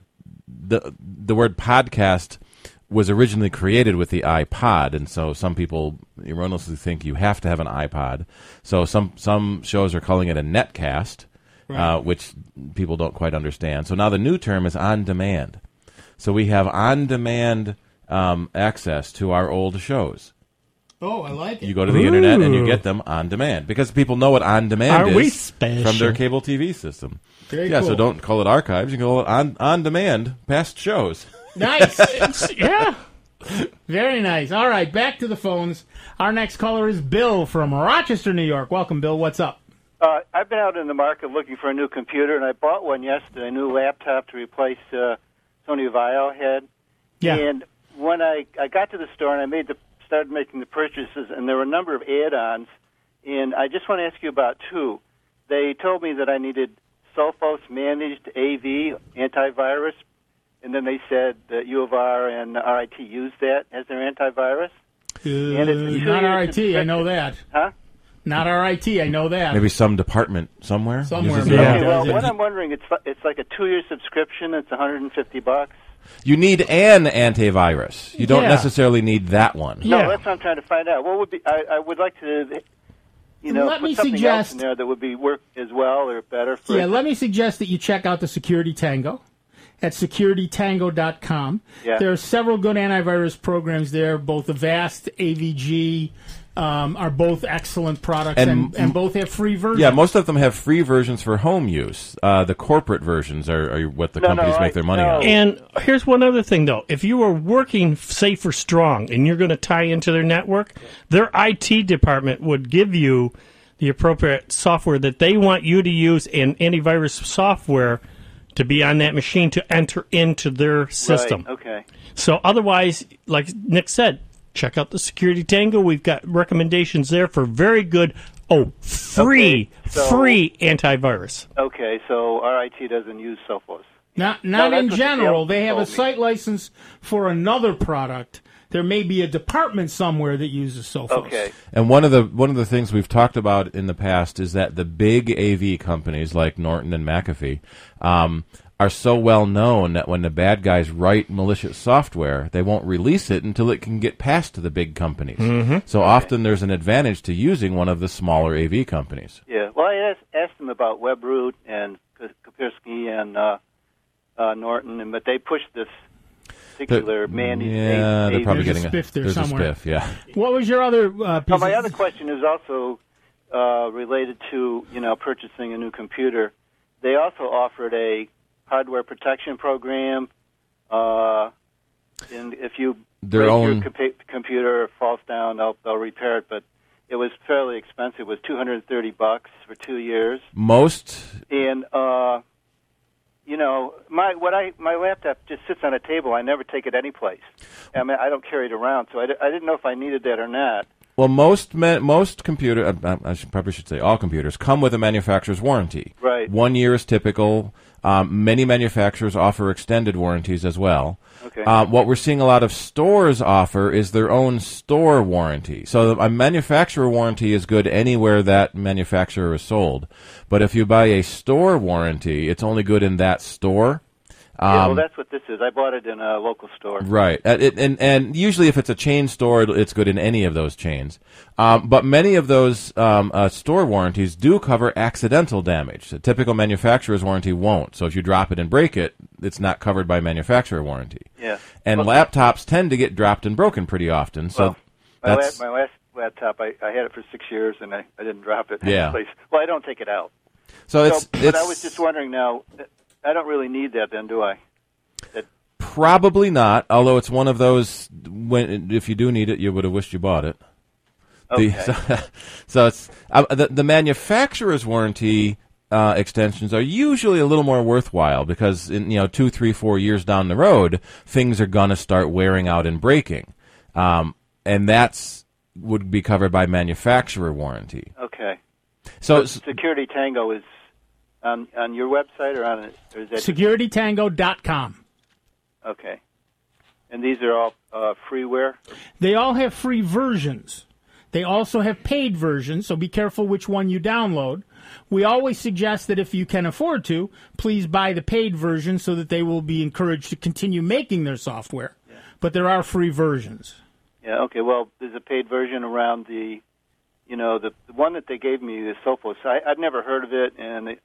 the word podcast was originally created with the iPod, and so some people erroneously think you have to have an iPod. So some shows are calling it a netcast. Right. Which people don't quite understand. So now the new term is on demand. So we have on demand access to our old shows. Oh, I like it. You go to the internet and you get them on demand, because people know what on demand is from their cable TV system. Very So cool. don't call it archives. You can call it on demand past shows. Nice. Yeah. Very nice. All right, back to the phones. Our next caller is Bill from Rochester, New York. Welcome, Bill. What's up? I've been out in the market looking for a new computer, and I bought one yesterday, a new laptop to replace Sony Vaio had. Yeah. And when I got to the store and I started making the purchases, and there were a number of add-ons, and I just want to ask you about two. They told me that I needed Sophos Managed AV antivirus, and then they said that U of R and RIT use that as their antivirus. And it's a Not 2-year RIT, I know that. Huh? Not RIT, I know that. Maybe some department somewhere. Somewhere, uses maybe. it. Yeah. Okay, well, Yeah. what I'm wondering, it's like a 2-year subscription. It's $150. You need an antivirus. You don't Yeah. necessarily need that one. Yeah. No, that's what I'm trying to find out. What would be? I would like to, Let me put something suggest- else in there that would be work as well or better. For Let me suggest that you check out the Security Tango at securitytango.com. Yeah. There are several good antivirus programs there. Both Avast, AVG are both excellent products, and both have free versions. Yeah, most of them have free versions for home use. The corporate versions are what the companies make their money on. And here's one other thing, though. If you are working, say, for Strong, and you're going to tie into their network, their IT department would give you the appropriate software that they want you to use and antivirus software to be on that machine to enter into their system. Right, okay. So otherwise, like Nick said, check out the Security Tango. We've got recommendations there for very good, free antivirus. Okay, so RIT doesn't use Sophos. Not No, that's in what the general. sales They have a told me. site license for another product there may be a department somewhere that uses Sophos. Okay. And one of the things we've talked about in the past is that the big AV companies like Norton and McAfee are so well known that when the bad guys write malicious software, they won't release it until it can get past the big companies. Mm-hmm. So often there's an advantage to using one of the smaller AV companies. Yeah. Well, I asked them about WebRoot and Kaspersky and Norton, but they pushed this particular managed. Yeah, they're probably There's getting a spiff there there's somewhere. a spiff. Yeah. What was your other piece? My other question is also related to purchasing a new computer. They also offered a hardware protection program, and if you your computer falls down, they'll repair it. But it was fairly expensive. It was $230 for 2 years. Most And my laptop just sits on a table. I never take it anyplace. I mean, I don't carry it around, so I didn't know if I needed that or not. Well, most computer, I probably should say all computers, come with a manufacturer's warranty. Right. 1 year is typical. Many manufacturers offer extended warranties as well. Okay. What we're seeing a lot of stores offer is their own store warranty. So a manufacturer warranty is good anywhere that manufacturer is sold. But if you buy a store warranty, it's only good in that store. Well, that's what this is. I bought it in a local store. Right. And usually if it's a chain store, it's good in any of those chains. But many of those store warranties do cover accidental damage. A typical manufacturer's warranty won't. So if you drop it and break it, it's not covered by manufacturer warranty. Yeah. And laptops tend to get dropped and broken pretty often. So my last laptop, I had it for 6 years, and I didn't drop it. Yeah. Well, I don't take it out. But I was just wondering now, I don't really need that then, do I? Probably not, although it's one of those, if you do need it, you would have wished you bought it. Okay. So it's the manufacturer's warranty extensions are usually a little more worthwhile because in 2, 3, 4 years down the road, things are going to start wearing out and breaking, and that's would be covered by manufacturer warranty. Okay. So Security Tango is on your website or is that SecurityTango.com. Okay. And these are all freeware? They all have free versions. They also have paid versions, so be careful which one you download. We always suggest that if you can afford to, please buy the paid version so that they will be encouraged to continue making their software. Yeah. But there are free versions. Yeah, okay. Well, there's a paid version around the one that they gave me, the Sophos. I'd never heard of it,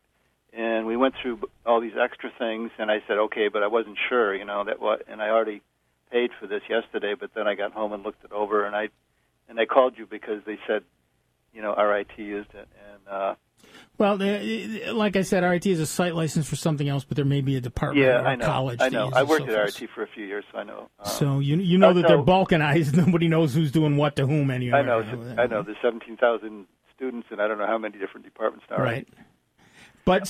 and we went through all these extra things, and I said, okay, but I wasn't sure, and I already paid for this yesterday, but then I got home and looked it over, and I called you because they said, RIT used it, and well, like I said, RIT is a site license for something else, but there may be a department or a college. I know. That I worked uses at Sophos. RIT for a few years, so I know. So you know that they're balkanized. Nobody knows who's doing what to whom anyway. I know. There's 17,000 students, and I don't know how many different departments now. Right. But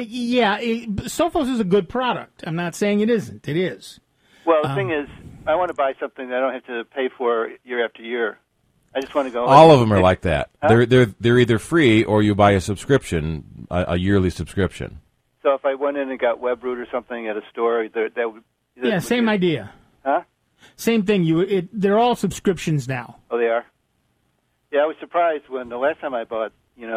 Sophos is a good product. I'm not saying it isn't. It is. Well, the thing is, I want to buy something that I don't have to pay for year after year. I just want to go. All of them are like that. Huh? They're either free or you buy a subscription, a yearly subscription. So if I went in and got WebRoot or something at a store, that would. Same idea. Huh? Same thing. They're all subscriptions now. Oh, they are. Yeah, I was surprised when the last time I bought,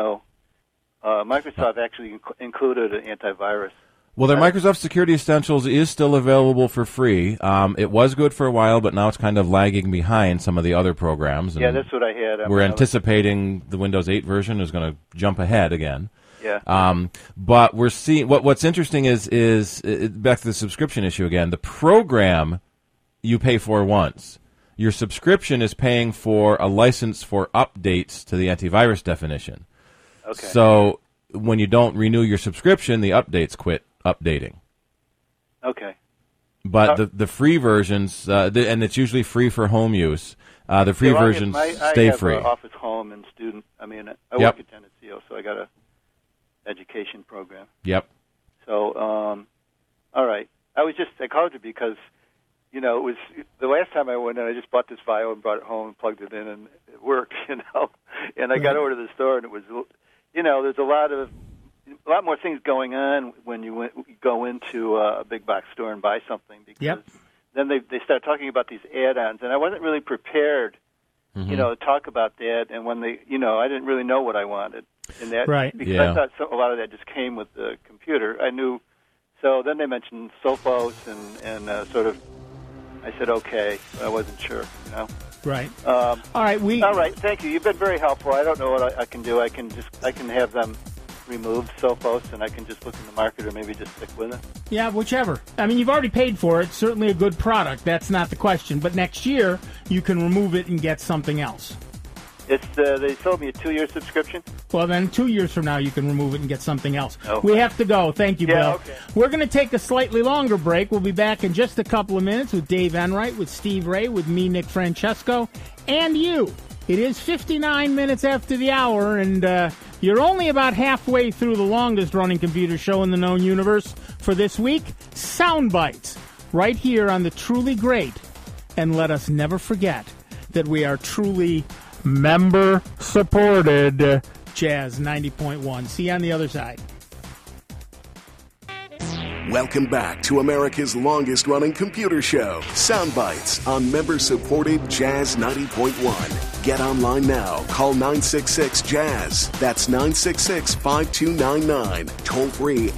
Microsoft actually included an antivirus. Well, their Microsoft Security Essentials is still available for free. It was good for a while, but now it's kind of lagging behind some of the other programs. Yeah, that's what I had. We're anticipating the Windows 8 version is going to jump ahead again. Yeah. But we're seeing what's interesting is back to the subscription issue again. The program you pay for once. Your subscription is paying for a license for updates to the antivirus definition. Okay. So when you don't renew your subscription, the updates quit updating. Okay. But the free versions, and it's usually free for home use, the free versions stay free. I have Office Home and Student. I work at Tennessee, so I got a education program. Yep. So, all right. I called you because, it was the last time I went in, I just bought this Vio and brought it home and plugged it in, and it worked, And I got over to the store, and it was, there's a lot more things going on when you go into a big box store and buy something because then they start talking about these add-ons, and I wasn't really prepared, to talk about that. And when they, I didn't really know what I wanted, and that because I thought a lot of that just came with the computer. I knew. So then they mentioned Sophos and sort of. I said okay, but I wasn't sure. Right. All right. All right. Thank you. You've been very helpful. I don't know what I can do. I can have them removed, Sophos, and I can just look in the market or maybe just stick with it. Yeah, whichever. I mean, you've already paid for it. Certainly a good product. That's not the question. But next year, you can remove it and get something else. They sold me a 2-year subscription. Well, then 2 years from now, you can remove it and get something else. Okay. We have to go. Thank you, Bill. Okay. We're going to take a slightly longer break. We'll be back in just a couple of minutes with Dave Enright, with Steve Ray, with me, Nick Francesco, and you. It is 59 minutes after the hour, and you're only about halfway through the longest-running computer show in the known universe for this week, Sound Bites, right here on the Truly Great. And let us never forget that we are truly member-supported Jazz 90.1. See you on the other side. Welcome back to America's longest-running computer show, Sound Bites, on member-supported Jazz 90.1. Get online now. Call 966-JAZZ. That's 966-5299. Toll-free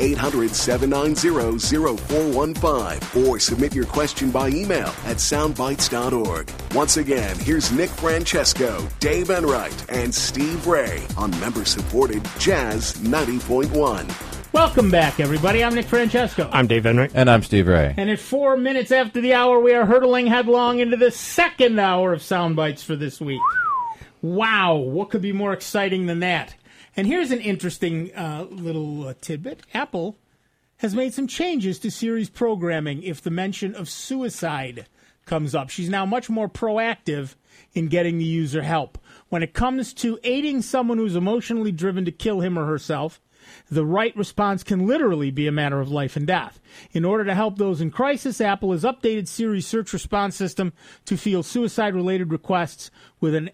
800-790-0415. Or submit your question by email at soundbites.org. Once again, here's Nick Francesco, Dave Enright, and Steve Ray on member-supported Jazz 90.1. Welcome back, everybody. I'm Nick Francesco. I'm Dave Enright. And I'm Steve Ray. And at 4 minutes after the hour, we are hurtling headlong into the second hour of Sound Bites for this week. Wow, what could be more exciting than that? And here's an interesting little tidbit. Apple has made some changes to Siri's programming if the mention of suicide comes up. She's now much more proactive in getting the user help. When it comes to aiding someone who's emotionally driven to kill him or herself, the right response can literally be a matter of life and death. In order to help those in crisis, Apple has updated Siri's search response system to field suicide-related requests with an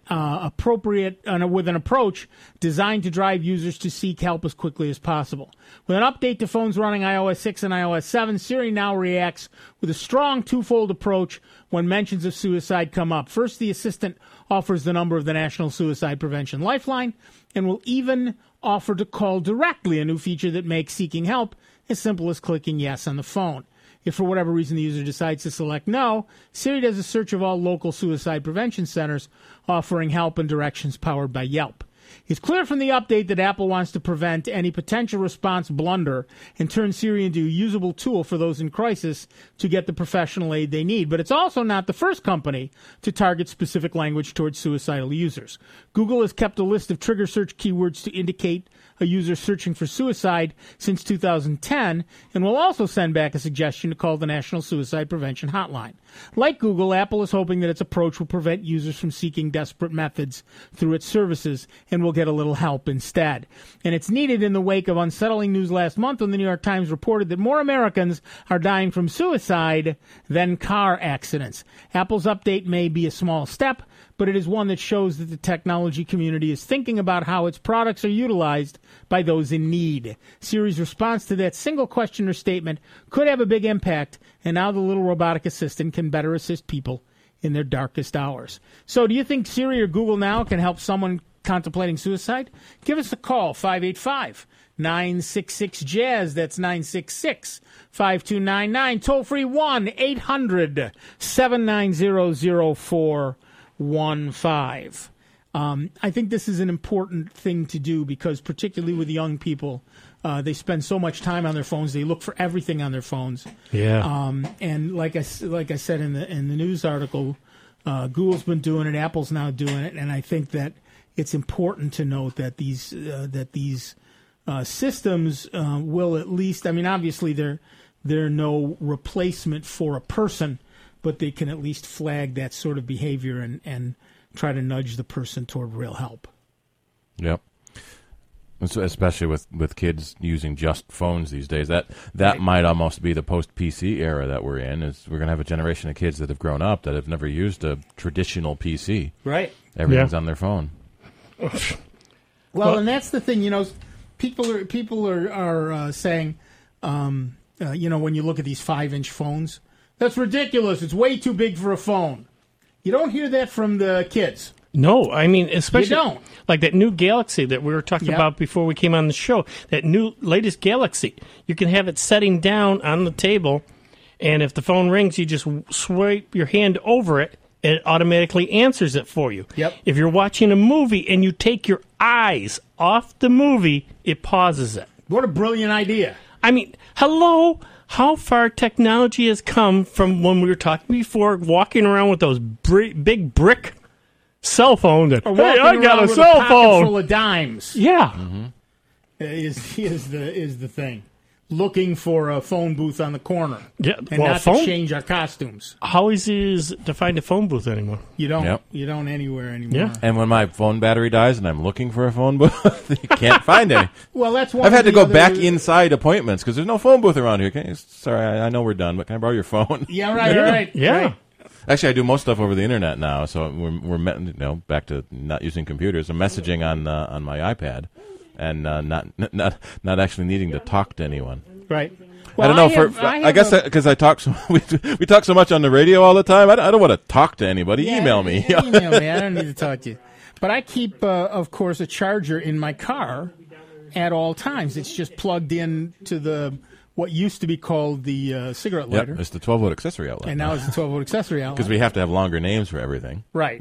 approach designed to drive users to seek help as quickly as possible. With an update to phones running iOS 6 and iOS 7, Siri now reacts with a strong twofold approach when mentions of suicide come up. First, the assistant offers the number of the National Suicide Prevention Lifeline and will even offer to call directly, a new feature that makes seeking help as simple as clicking yes on the phone. If for whatever reason the user decides to select no, Siri does a search of all local suicide prevention centers offering help and directions powered by Yelp. It's clear from the update that Apple wants to prevent any potential response blunder and turn Siri into a usable tool for those in crisis to get the professional aid they need. But it's also not the first company to target specific language towards suicidal users. Google has kept a list of trigger search keywords to indicate a user searching for suicide since 2010 and will also send back a suggestion to call the National Suicide Prevention Hotline. Like Google, Apple is hoping that its approach will prevent users from seeking desperate methods through its services and will get a little help instead. And it's needed in the wake of unsettling news last month when the New York Times reported that more Americans are dying from suicide than car accidents. Apple's update may be a small step, but it is one that shows that the technology community is thinking about how its products are utilized by those in need. Siri's response to that single question or statement could have a big impact, and now the little robotic assistant can better assist people in their darkest hours. So do you think Siri or Google Now can help someone contemplating suicide? Give us a call, 585-966-JAZZ. That's 966-5299. Toll-free 1-800-790-0415. I think this is an important thing to do because particularly with young people, they spend so much time on their phones. They look for everything on their phones. Yeah. And like I said in the news article, Google's been doing it. Apple's now doing it. And I think that it's important to note that these systems will at least. I mean, obviously they're no replacement for a person, but they can at least flag that sort of behavior and try to nudge the person toward real help. Yep. So especially with kids using just phones these days, that Right. might almost be the post-PC era that we're in. Is we're going to have a generation of kids that have grown up that have never used a traditional PC. Right. Everything's on their phone. Well, and that's the thing, people are saying, when you look at these 5-inch phones, That's ridiculous. It's way too big for a phone. You don't hear that from the kids. No, I mean, especially You don't. like that new Galaxy that we were talking Yep. about before we came on the show. That new latest Galaxy, you can have it setting down on the table, and if the phone rings, you just swipe your hand over it, and it automatically answers it for you. Yep. If you're watching a movie and you take your eyes off the movie, it pauses it. What a brilliant idea. I mean, hello, how far technology has come from when we were talking before, walking around with those big brick cell phone that, Or hey, walking I got around a with cell pocket phone. full of dimes. Yeah. Is the thing. Looking for a phone booth on the corner. Yeah, And well, not phone- to change our costumes. How easy is it to find a phone booth anymore? You don't. Yep. You don't anywhere anymore. Yeah. And when my phone battery dies and I'm looking for a phone booth, you can't find any. Well, that's one. I've had to of the go other- back inside appointments because there's no phone booth around here. Sorry, I know we're done, but can I borrow your phone? Yeah, right. Yeah. Right. Actually, I do most stuff over the internet now, so we're back to not using computers. I'm messaging on my iPad, and not actually needing to talk to anyone. Right. I don't know. I guess because I talk so we talk so much on the radio all the time. I don't want to talk to anybody. Email me. Email me. I don't need to talk to you. But I keep, of course, a charger in my car at all times. It's just plugged in to the what used to be called the cigarette lighter, Yep, it's the 12-volt accessory outlet. and now it's a 12-volt accessory outlet. Because we have to have longer names for everything. Right.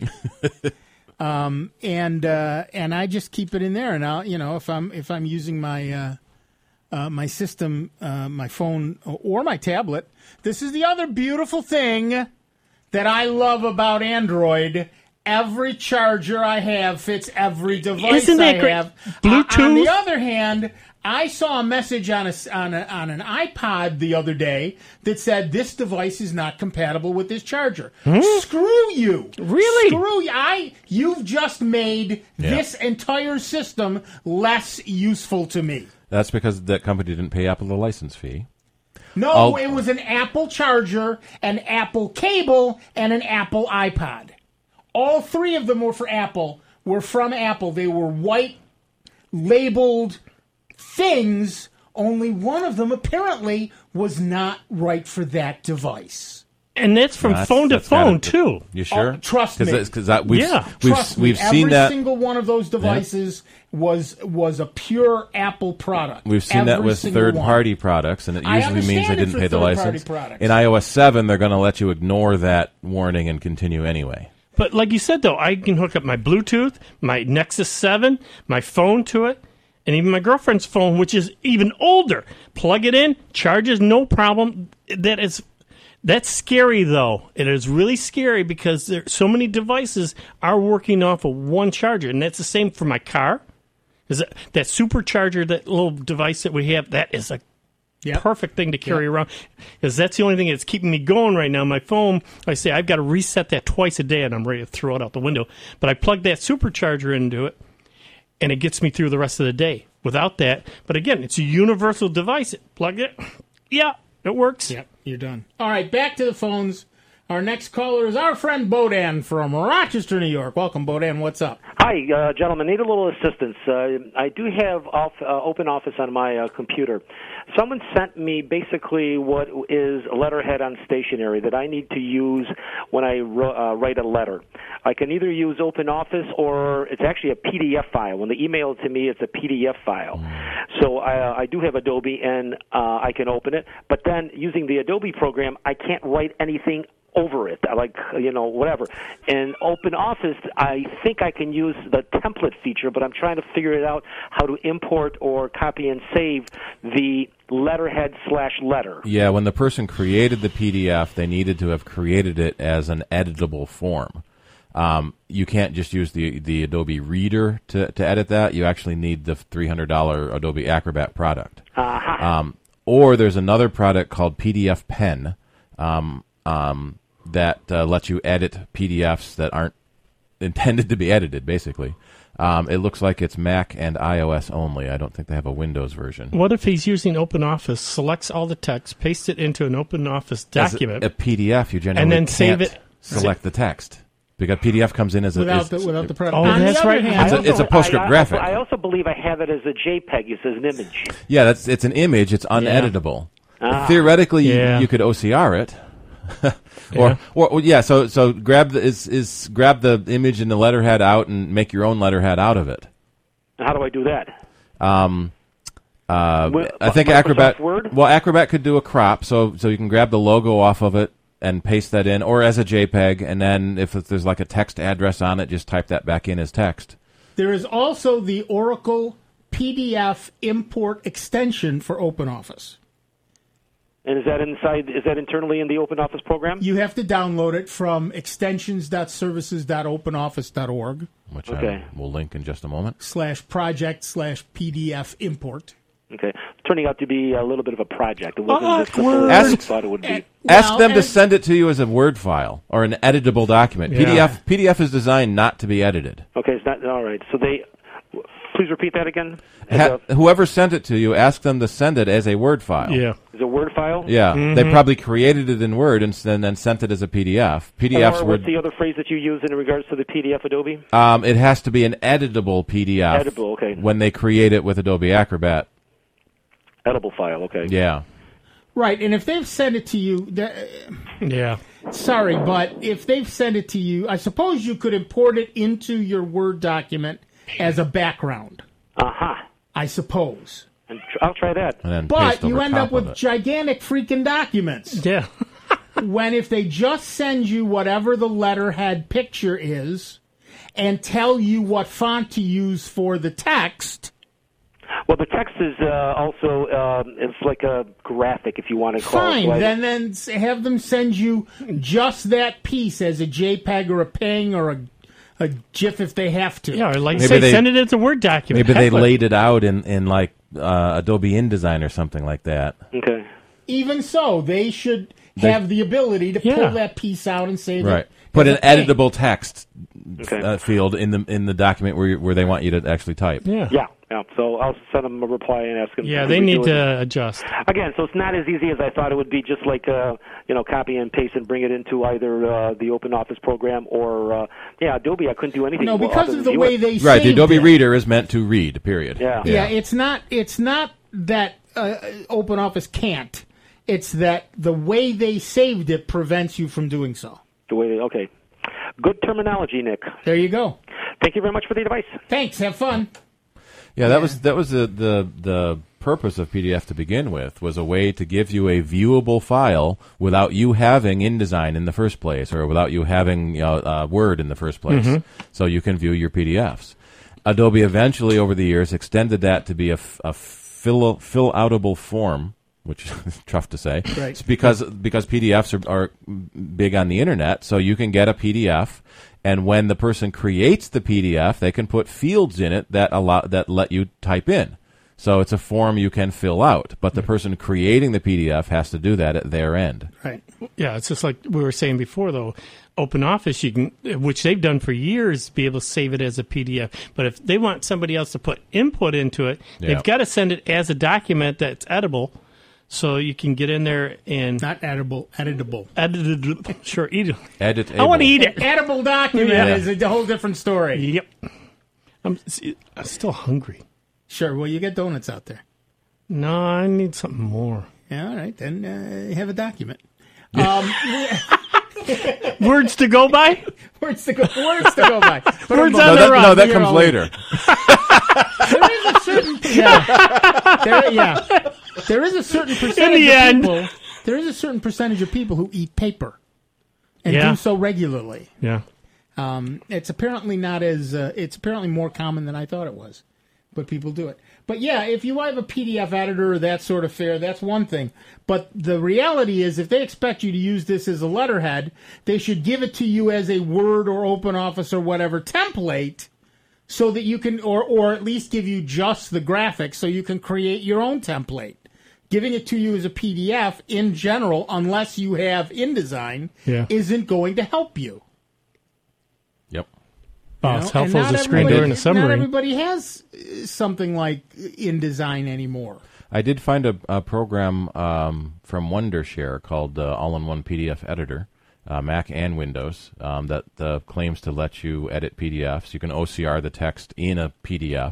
And I just keep it in there, and I'll, if I'm using my my system, my phone or my tablet. This is the other beautiful thing that I love about Android. Every charger I have fits every device Isn't that I great? have. Bluetooth? On the other hand, I saw a message on an iPod the other day that said this device is not compatible with this charger. Screw you! Really? Screw you! You've just made this entire system less useful to me. That's because that company didn't pay Apple the license fee. No, it was an Apple charger, an Apple cable, and an Apple iPod. All three of them were from Apple. They were white labeled things. Only one of them apparently was not right for that device. And that's from phone to phone, too. You sure? Oh, trust me. Because Trust me, we've seen that. Every single one of those devices was a pure Apple product. We've seen that Every with single third-party one. products, and it I usually means they understand it's didn't pay with the third-party license. products. In iOS 7, they're going to let you ignore that warning and continue anyway. But like you said, though, I can hook up my Bluetooth, my Nexus 7, my phone to it, and even my girlfriend's phone, which is even older. Plug it in, charges, no problem. That's scary, though. It is really scary because so many devices are working off of one charger, and that's the same for my car. That supercharger, that little device that we have, that is a perfect thing to carry around, because that's the only thing that's keeping me going right now. My phone, I say I've got to reset that twice a day, and I'm ready to throw it out the window. But I plug that supercharger into it, and it gets me through the rest of the day. Without that, but again, it's a universal device. Plug it, it works. Yep, you're done. All right, back to the phones. Our next caller is our friend Bodan from Rochester, New York. Welcome, Bodan. What's up? Hi, gentlemen. Need a little assistance. I do have Open Office on my computer. Someone sent me basically what is a letterhead on stationery that I need to use when I write a letter. I can either use Open Office or it's actually a PDF file. When they email it to me, it's a PDF file. So I do have Adobe, and I can open it. But then using the Adobe program, I can't write anything over it, whatever. In Open Office, I think I can use the template feature, but I'm trying to figure it out how to import or copy and save the letterhead/letter. Yeah, when the person created the PDF, they needed to have created it as an editable form. You can't just use the Adobe Reader to edit that. You actually need the $300 Adobe Acrobat product. Or there's another product called PDF Pen, that lets you edit PDFs that aren't intended to be edited, basically. It looks like it's Mac and iOS only. I don't think they have a Windows version. What if he's using Open Office, selects all the text, pastes it into an Open Office document? As a PDF, you generally and then can't save it. select the text. Because PDF comes in as without the product. Oh, that's right. It's a PostScript graphic. I also believe I have it as a JPEG. It's as an image. Yeah, it's an image. It's uneditable. Theoretically, you could OCR it. So grab grab the image and the letterhead out and make your own letterhead out of it. How do I do that? I think Acrobat. Word? Well, Acrobat could do a crop, so you can grab the logo off of it and paste that in, or as a JPEG, and then if there's like a text address on it, just type that back in as text. There is also the Oracle PDF import extension for OpenOffice. And is that internally in the OpenOffice program? You have to download it from extensions.services.openoffice.org. Which I will link in just a moment. /project/PDF import. Okay. Turning out to be a little bit of a project. It wasn't as simple as I thought it would be. Ask them to send it to you as a Word file or an editable document. Yeah. PDF is designed not to be edited. Okay, it's not all right. So please repeat that again. Whoever sent it to you, ask them to send it as a Word file. Yeah. Is it a Word file? Yeah. Mm-hmm. They probably created it in Word and then sent it as a PDF. PDFs what's the other phrase that you use in regards to the PDF Adobe? It has to be an editable PDF. Editable, okay. When they create it with Adobe Acrobat. Editable file, okay. Yeah. Right, and if they've sent it to you... Yeah. Sorry, but if they've sent it to you, I suppose you could import it into your Word document as a background. Uh-huh. I suppose. And I'll try that. But you end up with gigantic freaking documents. Yeah. When if they just send you whatever the letterhead picture is and tell you what font to use for the text... Well, the text is also it's like a graphic, if you want to call it. Fine, then have them send you just that piece as a JPEG or a PNG or a GIF if they have to. Yeah, or send it as a Word document. Maybe they laid it out in like Adobe InDesign or something like that. Okay. Even so, they should have the ability to pull that piece out and say that. Put an editable text field in the document where they want you to actually type. Yeah. So I'll send them a reply and ask them. Yeah, they need to adjust. Again, so it's not as easy as I thought it would be. Just like copy and paste and bring it into either the OpenOffice program or Adobe. I couldn't do anything. No, because of the way they the Adobe Reader is meant to read. Period. Yeah. It's not that OpenOffice can't. It's that the way they saved it prevents you from doing so. Okay. Good terminology, Nick. There you go. Thank you very much for the advice. Thanks. Have fun. Yeah, that was the purpose of PDF to begin with, was a way to give you a viewable file without you having InDesign in the first place, or without you having Word in the first place, so you can view your PDFs. Adobe eventually, over the years, extended that to be a fill-outable form, which is tough to say, right. because PDFs are big on the internet, so you can get a PDF. And when the person creates the PDF, they can put fields in it that let you type in. So it's a form you can fill out, but the person creating the PDF has to do that at their end. Right. Yeah, it's just like we were saying before, though. OpenOffice, you can, which they've done for years, be able to save it as a PDF. But if they want somebody else to put input into it, they've got to send it as a document that's editable. So you can get in there and... Not editable. Sure, eat it. Editable. I want to eat it. An edible document is a whole different story. Yep. I'm still hungry. Sure, well, you get donuts out there. No, I need something more. Yeah, all right, then have a document. Words to go by? Words to go by. Words on the run. No, that comes later. There is a certain... There is a certain percentage of people. There is a certain percentage of people who eat paper and do so regularly. Yeah. It's apparently not as. It's apparently more common than I thought it was, but people do it. But yeah, if you have a PDF editor or that sort of fare, that's one thing. But the reality is, if they expect you to use this as a letterhead, they should give it to you as a Word or OpenOffice or whatever template, so that you can, or at least give you just the graphics, so you can create your own template. Giving it to you as a PDF, in general, unless you have InDesign, isn't going to help you. Yep. It's helpful as a screen door and a summary. Not everybody has something like InDesign anymore. I did find a program from Wondershare called All-in-One PDF Editor, Mac and Windows, that claims to let you edit PDFs. You can OCR the text in a PDF.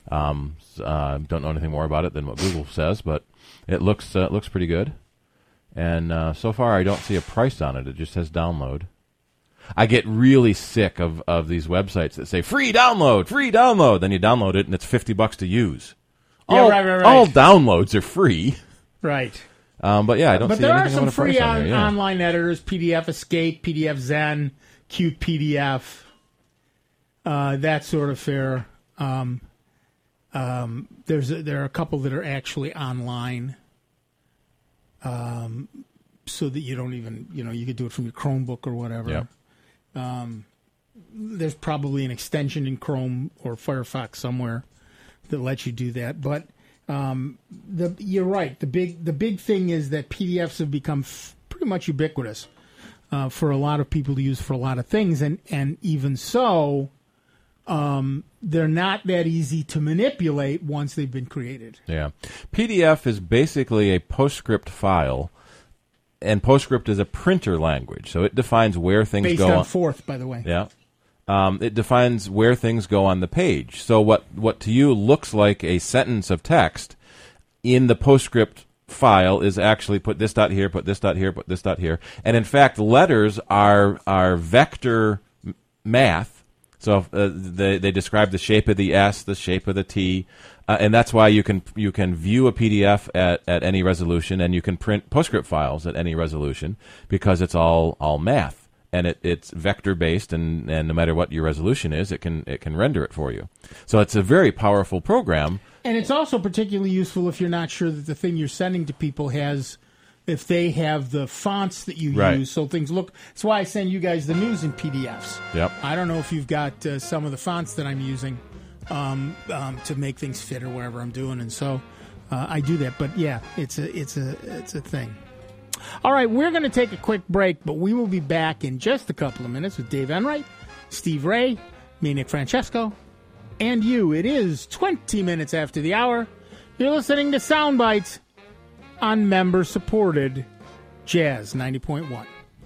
Don't know anything more about it than what Google says, but it looks pretty good. And so far, I don't see a price on it. It just says download. I get really sick of these websites that say free download. Then you download it, and it's $50 to use. Yeah, right. All downloads are free. Right. But yeah, I don't see anything about a price on there. But there are some free online editors: PDF Escape, PDF Zen, Qt PDF, that sort of fare. There are a couple that are actually online, so that you don't even, you could do it from your Chromebook or whatever. Yep. There's probably an extension in Chrome or Firefox somewhere that lets you do that. But you're right. The big thing is that PDFs have become pretty much ubiquitous for a lot of people to use for a lot of things, and even so, they're not that easy to manipulate once they've been created. Yeah. PDF is basically a PostScript file, and PostScript is a printer language, so it defines where things Based go on Forth, by the way. Yeah. It defines where things go on the page. So what to you looks like a sentence of text in the PostScript file is actually put this dot here, put this dot here, put this dot here. And in fact, letters are vector math. So they describe the shape of the S, the shape of the T, and that's why you can view a PDF at any resolution, and you can print PostScript files at any resolution because it's all math. And it's vector based, and no matter what your resolution is, it can render it for you. So it's a very powerful program. And it's also particularly useful if you're not sure that the thing you're sending to people if they have the fonts that you use, so things look. That's why I send you guys the news in PDFs. Yep. I don't know if you've got some of the fonts that I'm using to make things fit or whatever I'm doing, and so I do that. But yeah, it's a thing. All right, we're going to take a quick break, but we will be back in just a couple of minutes with Dave Enright, Steve Ray, me, Nick Francesco, and you. It is 20 minutes after the hour. You're listening to Soundbites on member-supported Jazz 90.1.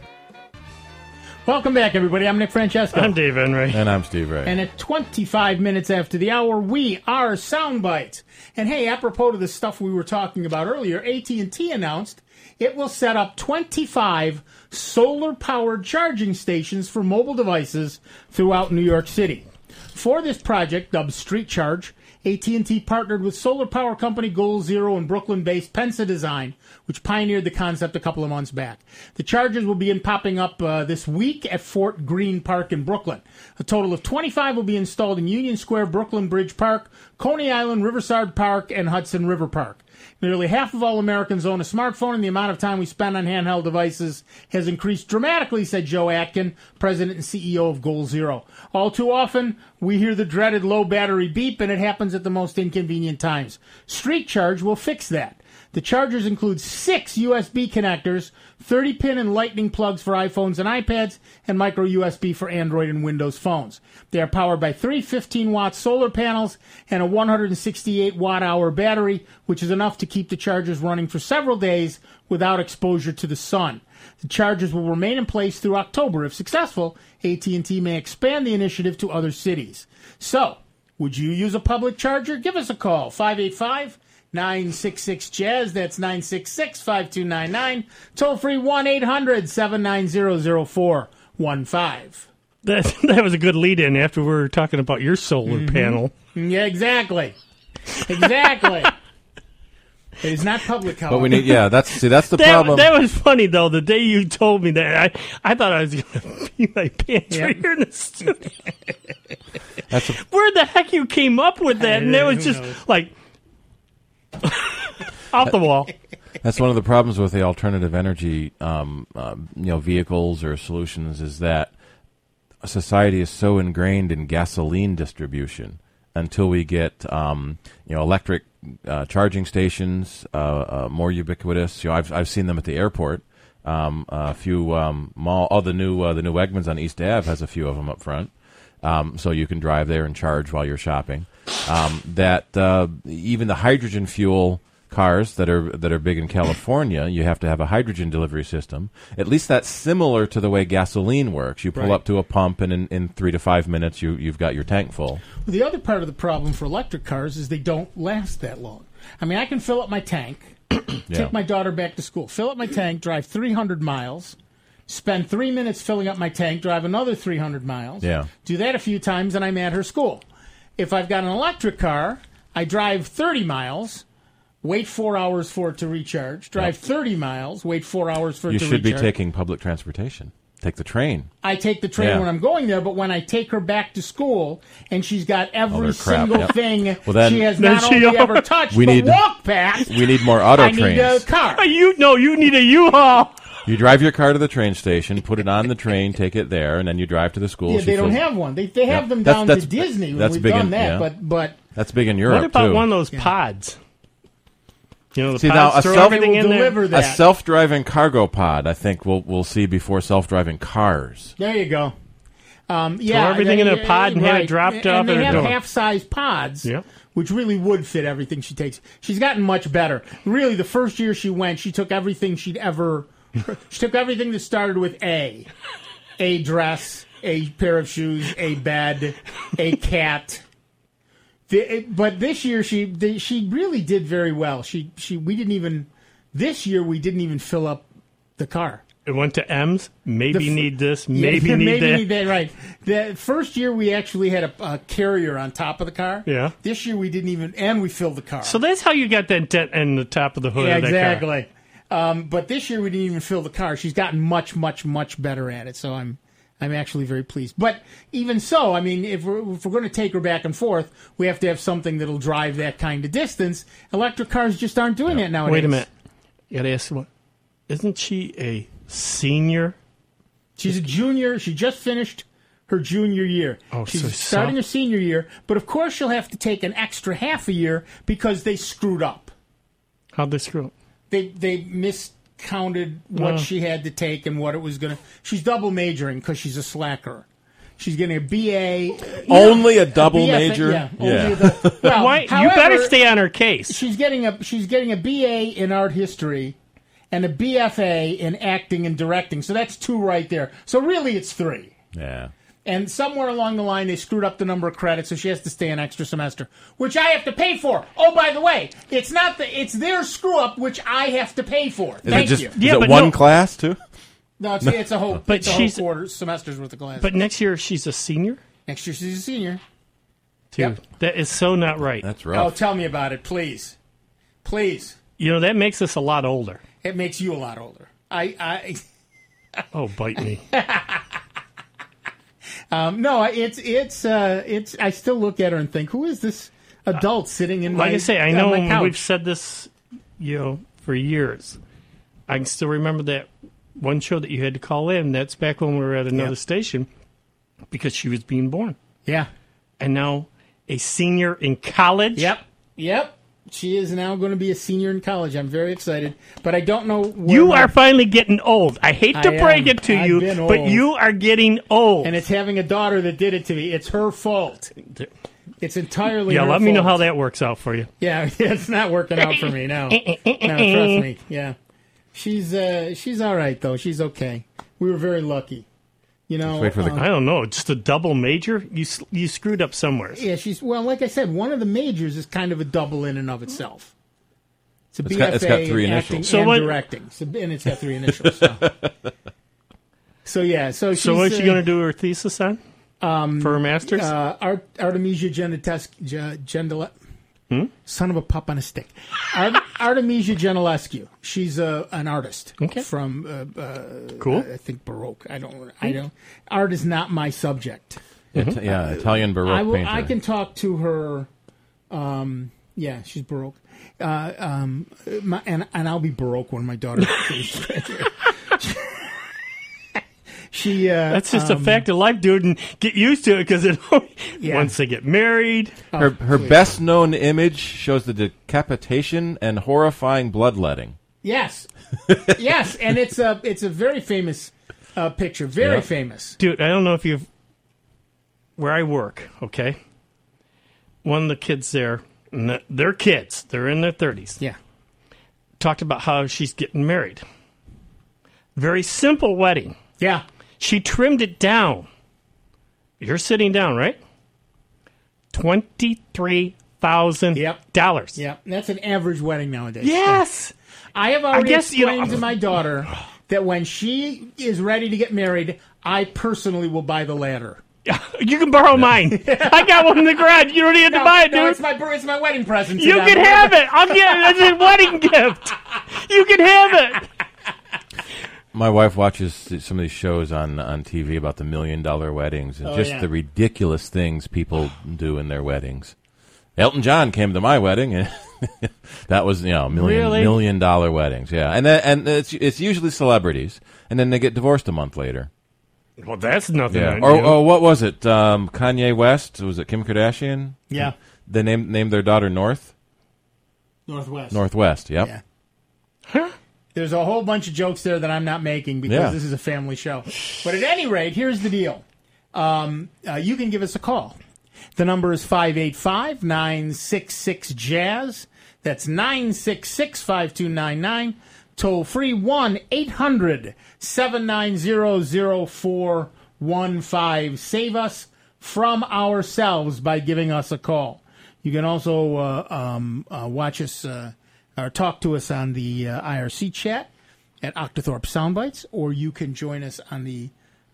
Welcome back, everybody. I'm Nick Francesco. I'm Dave Enright. And I'm Steve Ray. And at 25 minutes after the hour, we are Soundbites. And hey, apropos to the stuff we were talking about earlier, AT&T announced it will set up 25 solar-powered charging stations for mobile devices throughout New York City. For this project, dubbed Street Charge, AT&T partnered with solar power company Goal Zero and Brooklyn-based Pensa Design, which pioneered the concept a couple of months back. The chargers will begin popping up this week at Fort Greene Park in Brooklyn. A total of 25 will be installed in Union Square, Brooklyn Bridge Park, Coney Island, Riverside Park, and Hudson River Park. Nearly half of all Americans own a smartphone, and the amount of time we spend on handheld devices has increased dramatically, said Joe Atkin, president and CEO of Goal Zero. All too often, we hear the dreaded low battery beep, and it happens at the most inconvenient times. Street Charge will fix that. The chargers include 6 USB connectors, 30-pin and lightning plugs for iPhones and iPads, and micro USB for Android and Windows phones. They are powered by 3 15-watt solar panels and a 168-watt-hour battery, which is enough to keep the chargers running for several days without exposure to the sun. The chargers will remain in place through October. If successful, AT&T may expand the initiative to other cities. So, would you use a public charger? Give us a call, 585-966-JAZZ. That's 966-5299. Toll free 1-800-790-0415. That was a good lead-in after we were talking about your solar panel. Yeah, exactly. Exactly. It is not public, however. But we need, that's the problem. That was funny, though. The day you told me that, I thought I was going to pee my pants right here in the studio. Where the heck you came up with that? And it was just like off the wall. That's one of the problems with the alternative energy, vehicles or solutions, is that society is so ingrained in gasoline distribution until we get, electric charging stations more ubiquitous. I've seen them at the airport. A few mall. The new Wegmans on East Ave has a few of them up front, so you can drive there and charge while you're shopping. Even the hydrogen fuel cars that are big in California, you have to have a hydrogen delivery system. At least that's similar to the way gasoline works. You pull up to a pump, and in 3 to 5 minutes, you've got your tank full. Well, the other part of the problem for electric cars is they don't last that long. I mean, I can fill up my tank, take my daughter back to school, fill up my tank, drive 300 miles, spend 3 minutes filling up my tank, drive another 300 miles. Yeah. Do that a few times, and I'm at her school. If I've got an electric car, I drive 30 miles, wait 4 hours for it to recharge, drive 30 miles, wait 4 hours for it to recharge. You should be taking public transportation. Take the train. I take the train when I'm going there, but when I take her back to school and she's got every single thing she has not only ever touched but walked past, we need more auto trains. I need a car. You need a U-Haul. You drive your car to the train station, put it on the train, take it there, and then you drive to the school. Yeah, they don't have one. They have them down to Disney when we've done that, but that's big in Europe, What about too. one of those pods? You know, the See, pods now, throw everything in there. A self-driving cargo pod, I think we'll see before self-driving cars. There you go. Throw everything in a pod and have it dropped off at her door. And they have door. half-size pods, which really would fit everything she takes. She's gotten much better. Really, the first year she went, she took everything she took everything that started with A dress, a pair of shoes, a bed, a cat. But this year she really did very well. This year we didn't even fill up the car. It went to M's. Maybe need this. Maybe need that. Right. The first year we actually had a carrier on top of the car. Yeah. This year we didn't even, and we filled the car. So that's how you got that dent in the top of the hood. Yeah, of that exactly. But this year we didn't even fill the car. She's gotten much, much, much better at it. So I'm actually very pleased. But even so, I mean, if we're going to take her back and forth, we have to have something that'll drive that kind of distance. Electric cars just aren't doing that nowadays. Wait a minute. You got to ask what? Isn't she a senior? She's a junior. She just finished her junior year. Oh, she's starting her senior year. But of course, she'll have to take an extra half a year because they screwed up. How'd they screw up? They miscounted what she had to take and what it was going to. She's double majoring because she's a slacker. She's getting a BA. Only a double major? Yeah. However, you better stay on her case. She's getting a BA in art history and a BFA in acting and directing. So that's 2 right there. So really it's 3. Yeah. And somewhere along the line, they screwed up the number of credits, so she has to stay an extra semester, which I have to pay for. Oh, by the way, it's their screw up, which I have to pay for. Thank you. Is it one class too? No, it's a whole. But she's a whole quarter semester's worth of classes. But next year she's a senior. Next year she's a senior. Dude, that is so not right. That's rough. Oh, tell me about it, please. Please. You know that makes us a lot older. It makes you a lot older. Oh, bite me. No, it's. I still look at her and think, who is this adult sitting in my? Like I say, I on my know couch? we've said this, for years. I can still remember that one show that you had to call in. That's back when we were at another station, because she was being born. Yeah, and now a senior in college. Yep. She is now going to be a senior in college. I'm very excited, but I don't know. You are finally getting old. I hate to break it to you, but you are getting old. And it's having a daughter that did it to me. It's her fault. It's entirely her let me fault. know how that works out for you. Yeah, it's not working out for me now. No, trust me. Yeah. She's all right, though. She's okay. We were very lucky. You know, I don't know. Just a double major? You screwed up somewhere. Yeah, like I said, one of the majors is kind of a double in and of itself. It's a BFA it's got 3 initials. initials. And directing. And it's got 3 initials. So what's she going to do her thesis on? For her master's? Artemisia Gentilescu. Son of a pup on a stick. Artemisia Gentilescu. She's an artist from cool. I think Baroque. I don't. Art is not my subject. Italian Baroque painter. I can talk to her. She's Baroque. And I'll be Baroque when my daughter graduates. That's just a fact of life, dude, and get used to it because once they get married. Her best known image shows the decapitation and horrifying bloodletting. Yes, yes, and it's a very famous picture, very famous. Dude, I don't know if you've where I work. Okay, one of the kids there, they're kids, they're in their 30s. Yeah, talked about how she's getting married. Very simple wedding. Yeah. She trimmed it down. You're sitting down, right? $23,000. $1,000. Yep, and that's an average wedding nowadays. Yes. I have already explained to my daughter that when she is ready to get married, I personally will buy the ladder. You can borrow mine. I got one in the garage. You don't even have to buy it, dude. It's my wedding present. You can have it. I'll get it as a wedding gift. You can have it. My wife watches some of these shows on TV about the $1 million weddings and the ridiculous things people do in their weddings. Elton John came to my wedding, and that was $1 million weddings. Yeah, and it's usually celebrities, and then they get divorced a month later. Well, that's nothing. Yeah. Or what was it? Kanye West? Was it Kim Kardashian? Yeah. They named their daughter Northwest. Northwest. Yep. Yeah. Huh? There's a whole bunch of jokes there that I'm not making because this is a family show. But at any rate, here's the deal. You can give us a call. The number is 585-966-JAZZ. That's 966-5299. Toll free 1-800-790-0415. Save us from ourselves by giving us a call. You can also watch us or talk to us on the IRC chat at Octothorpe Soundbites, or you can join us on the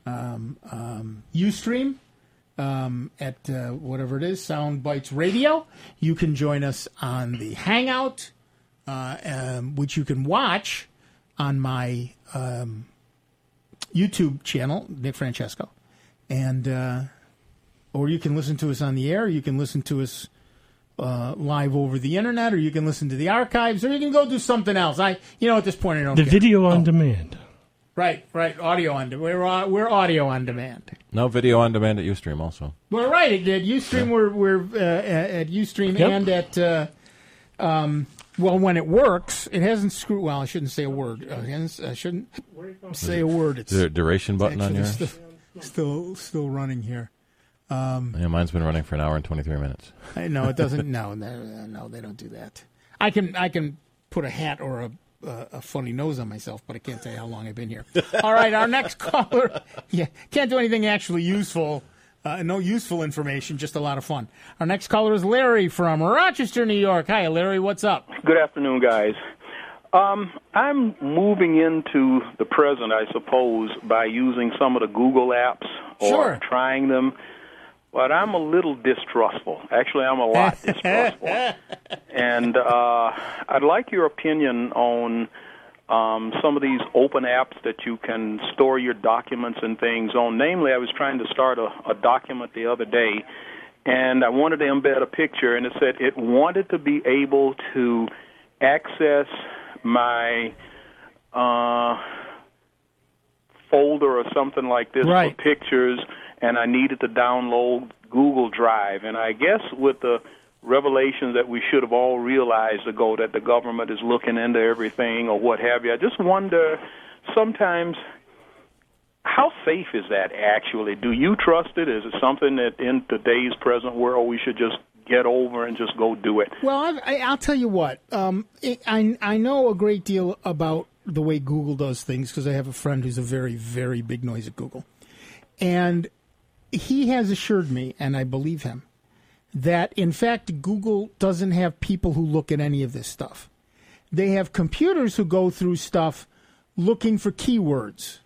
Ustream at whatever it is, Soundbites Radio. You can join us on the Hangout, which you can watch on my YouTube channel, Nick Francesco, and or you can listen to us on the air. You can listen to us live over the internet, or you can listen to the archives, or you can go do something else. At this point, I don't care. The video on demand. Right. Audio on demand. We're audio on demand. No video on demand at Ustream also. Well, right. At Ustream, we're at Ustream and at when it works, it hasn't screwed. Well, I shouldn't say a word. I shouldn't say a word. Is there a duration button on yours? Still running here. Mine's been running for an hour and 23 minutes. No, it doesn't. No, they don't do that. I can put a hat or a funny nose on myself, but I can't tell you how long I've been here. All right, our next caller. Yeah, can't do anything actually useful. No useful information, just a lot of fun. Our next caller is Larry from Rochester, New York. Hi, Larry. What's up? Good afternoon, guys. I'm moving into the present, I suppose, by using some of the Google apps or trying them. But I'm a little distrustful. Actually, I'm a lot distrustful. And I'd like your opinion on some of these open apps that you can store your documents and things on. Namely, I was trying to start a document the other day, and I wanted to embed a picture, and it said it wanted to be able to access my folder or something like this for pictures, and I needed to download Google Drive. And I guess with the revelations that we should have all realized ago that the government is looking into everything or what have you, I just wonder sometimes how safe is that actually? Do you trust it? Is it something that in today's present world we should just get over and just go do it? Well, I'll tell you what. I know a great deal about the way Google does things because I have a friend who's a very, very big noise at Google. And he has assured me, and I believe him, that, in fact, Google doesn't have people who look at any of this stuff. They have computers who go through stuff looking for keywords.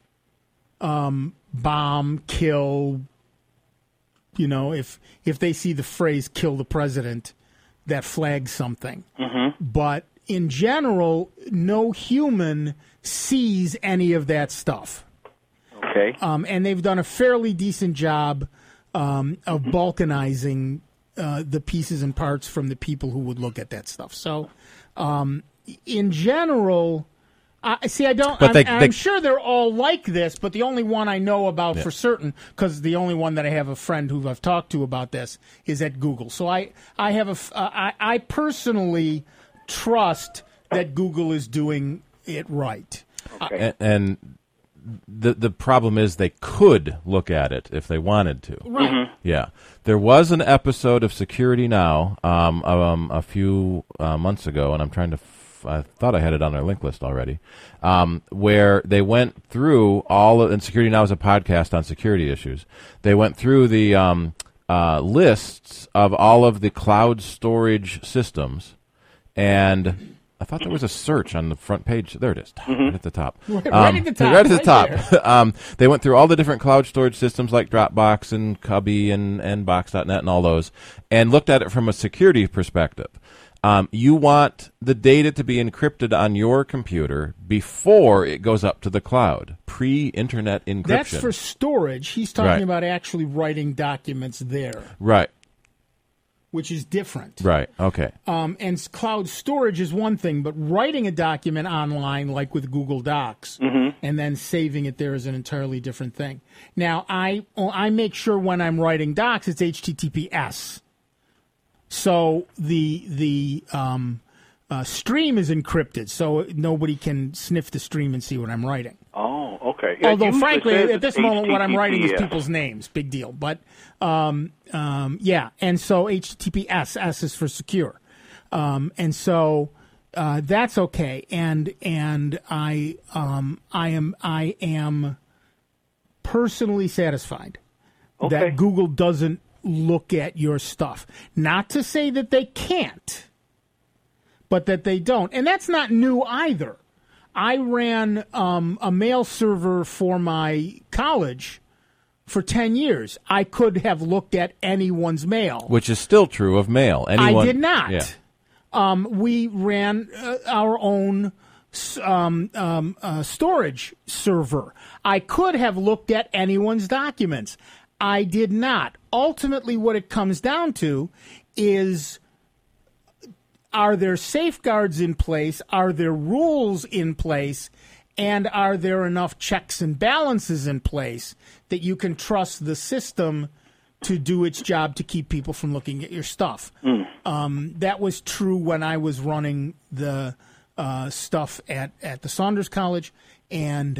Bomb, kill, if they see the phrase kill the president, that flags something. Mm-hmm. But in general, no human sees any of that stuff. Okay. And they've done a fairly decent job of balkanizing the pieces and parts from the people who would look at that stuff. So, in general, I'm sure they're all like this, but the only one I know about for certain, because the only one that I have a friend who I've talked to about this is at Google. So I personally trust that Google is doing it right. Okay. And the problem is they could look at it if they wanted to. Right. Mm-hmm. Yeah. There was an episode of Security Now a few months ago, and I'm trying to I thought I had it on our link list already, where they went through and Security Now is a podcast on security issues. They went through the lists of all of the cloud storage systems, and I thought there was a search on the front page. There it is, right at the top. Right at the top. Right at the top. They went through all the different cloud storage systems like Dropbox and Cubby and Box.net and all those, and looked at it from a security perspective. You want the data to be encrypted on your computer before it goes up to the cloud, pre-internet encryption. That's for storage. He's talking about actually writing documents there. Right. Which is different. Right, okay. And cloud storage is one thing, but writing a document online, like with Google Docs, and then saving it there is an entirely different thing. Now, I make sure when I'm writing docs, it's HTTPS. So the stream is encrypted, so nobody can sniff the stream and see what I'm writing. Oh, okay. Although, frankly, at this moment, what I'm writing is people's names. Big deal. But, yeah. And so HTTPS, S is for secure. And so that's okay. And I am personally satisfied that Google doesn't look at your stuff. Not to say that they can't, but that they don't. And that's not new either. I ran a mail server for my college for 10 years. I could have looked at anyone's mail. Which is still true of mail. I did not. Yeah. We ran our own storage server. I could have looked at anyone's documents. I did not. Ultimately, what it comes down to is, are there safeguards in place? Are there rules in place? And are there enough checks and balances in place that you can trust the system to do its job to keep people from looking at your stuff? That was true when I was running the stuff at the Saunders College, and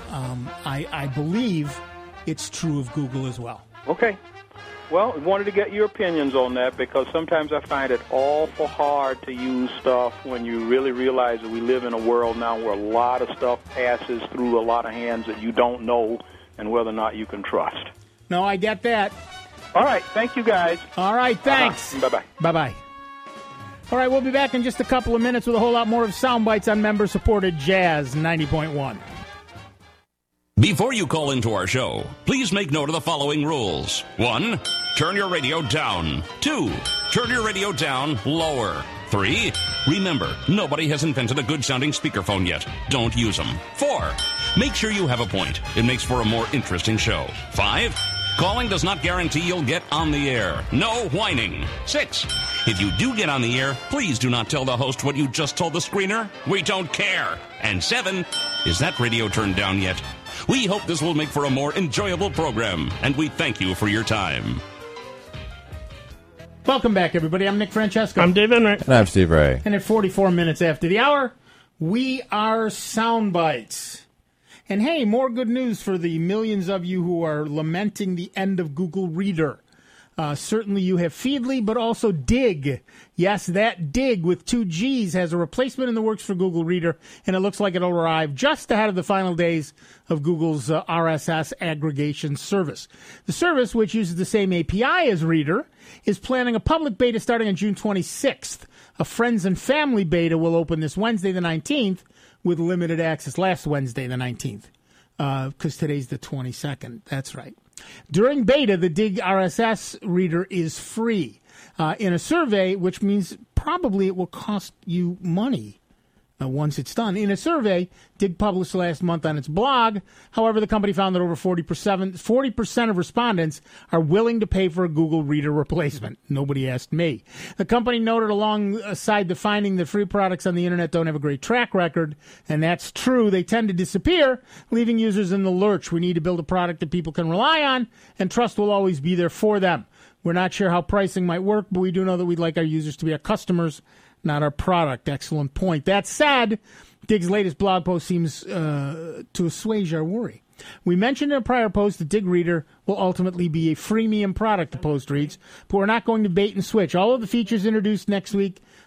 I believe it's true of Google as well. Okay. Well, I wanted to get your opinions on that because sometimes I find it awful hard to use stuff when you really realize that we live in a world now where a lot of stuff passes through a lot of hands that you don't know and whether or not you can trust. No, I get that. All right. Thank you, guys. All right. Thanks. Bye-bye. Bye-bye. All right. We'll be back in just a couple of minutes with a whole lot more of Sound Bites on member-supported Jazz 90.1. Before you call into our show, please make note of the following rules. 1, turn your radio down. 2, turn your radio down lower. 3, remember, nobody has invented a good-sounding speakerphone yet. Don't use them. 4, make sure you have a point. It makes for a more interesting show. 5, calling does not guarantee you'll get on the air. No whining. 6, if you do get on the air, please do not tell the host what you just told the screener. We don't care. And 7, is that radio turned down yet? We hope this will make for a more enjoyable program, and we thank you for your time. Welcome back, everybody. I'm Nick Francesco. I'm Dave Enright. And I'm Steve Ray. And at 44 minutes after the hour, we are Sound Bites. And hey, more good news for the millions of you who are lamenting the end of Google Reader. Certainly you have Feedly, but also Dig. Yes, that Dig with 2 Gs has a replacement in the works for Google Reader, and it looks like it'll arrive just ahead of the final days of Google's RSS aggregation service. The service, which uses the same API as Reader, is planning a public beta starting on June 26th. A friends and family beta will open this Wednesday the 19th with limited access last Wednesday the 19th, because today's the 22nd. That's right. During beta, the Dig RSS reader is free. In a survey, which means probably it will cost you money once it's done. In a survey Dig published last month on its blog, however, the company found that over 40% of respondents are willing to pay for a Google Reader replacement. Nobody asked me. The company noted alongside the finding that free products on the internet don't have a great track record, and that's true. They tend to disappear, leaving users in the lurch. We need to build a product that people can rely on, and trust will always be there for them. We're not sure how pricing might work, but we do know that we'd like our users to be our customers, not our product. Excellent point. That said, Dig's latest blog post seems to assuage our worry. We mentioned in a prior post that Dig Reader will ultimately be a freemium product, the post reads, but we're not going to bait and switch. All of the features introduced next week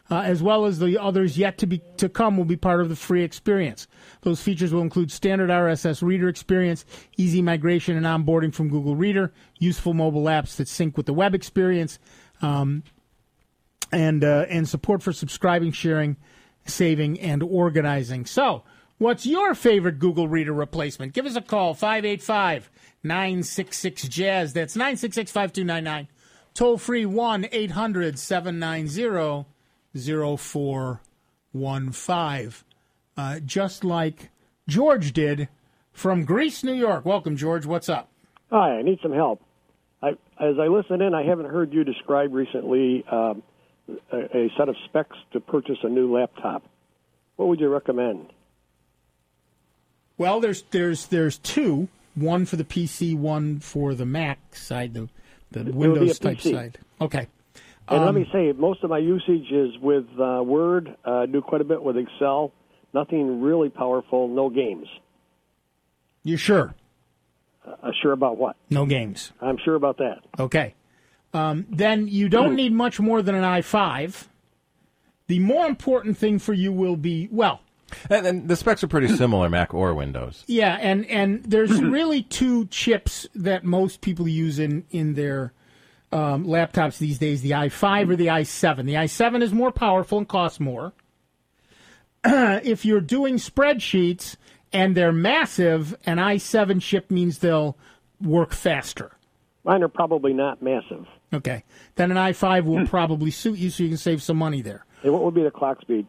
as well as the others yet to come, will be part of the free experience. Those features will include standard RSS reader experience, easy migration and onboarding from Google Reader, useful mobile apps that sync with the web experience, and support for subscribing, sharing, saving, and organizing. So, what's your favorite Google Reader replacement? Give us a call, 585-966-JAZZ. That's 966-5299. Toll free 1-800-790-0415. Just like George did from Greece, New York. Welcome, George. What's up? Hi, I need some help. As I listen in, I haven't heard you describe recently a set of specs to purchase a new laptop. What would you recommend? Well, there's two. One for the PC, one for the Mac side, the Windows type side. Okay. And let me say, most of my usage is with Word. Do quite a bit with Excel. Nothing really powerful. No games. You sure? Sure about what? No games. I'm sure about that. Okay. Then you don't need much more than an i5. The more important thing for you will be, well... And the specs are pretty similar, Mac or Windows. Yeah, and there's really two chips that most people use in their laptops these days, the i5 or the i7. The i7 is more powerful and costs more. If you're doing spreadsheets and they're massive, an i7 chip means they'll work faster. Mine are probably not massive. Okay. Then an i5 will probably suit you so you can save some money there. And what would be the clock speed?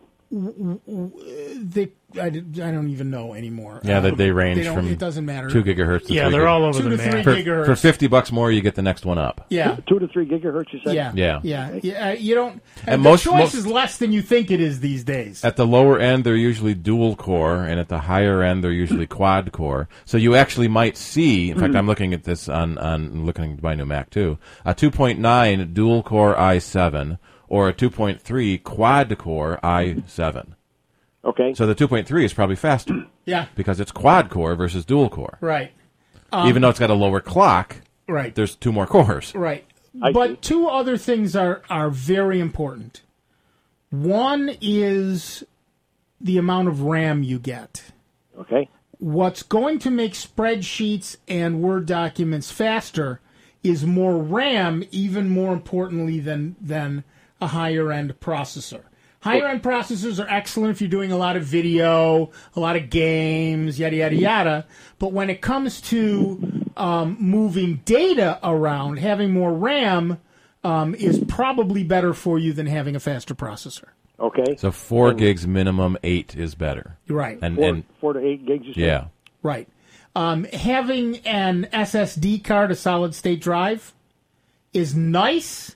I don't even know anymore. Yeah, they range from it doesn't matter. 2 gigahertz to 3 they're all over 2 the to 3 map. gigahertz. For $50 more, you get the next one up. Yeah. 2 to 3 gigahertz, you said? Yeah. You don't... And the choice is less than you think it is these days. At the lower end, they're usually dual core, and at the higher end, they're usually quad core. So you actually might see, in fact, I'm looking at this on looking to buy a new Mac too, a 2.9 dual core i7 or a 2.3 quad core i7. Okay. So the 2.3 is probably faster. Yeah. Because it's quad core versus dual core. Right. Even though it's got a lower clock, right. There's 2 more cores. Right. But 2 other things are very important. One is the amount of RAM you get. Okay. What's going to make spreadsheets and Word documents faster is more RAM, even more importantly than a higher-end processor. Higher-end processors are excellent if you're doing a lot of video, a lot of games, yada, yada, yada. But when it comes to moving data around, having more RAM is probably better for you than having a faster processor. Okay. So 4 gigs minimum, 8 is better. Right. And 4 to 8 gigs, you said? Yeah. Right. Having an SSD card, a solid-state drive, is nice,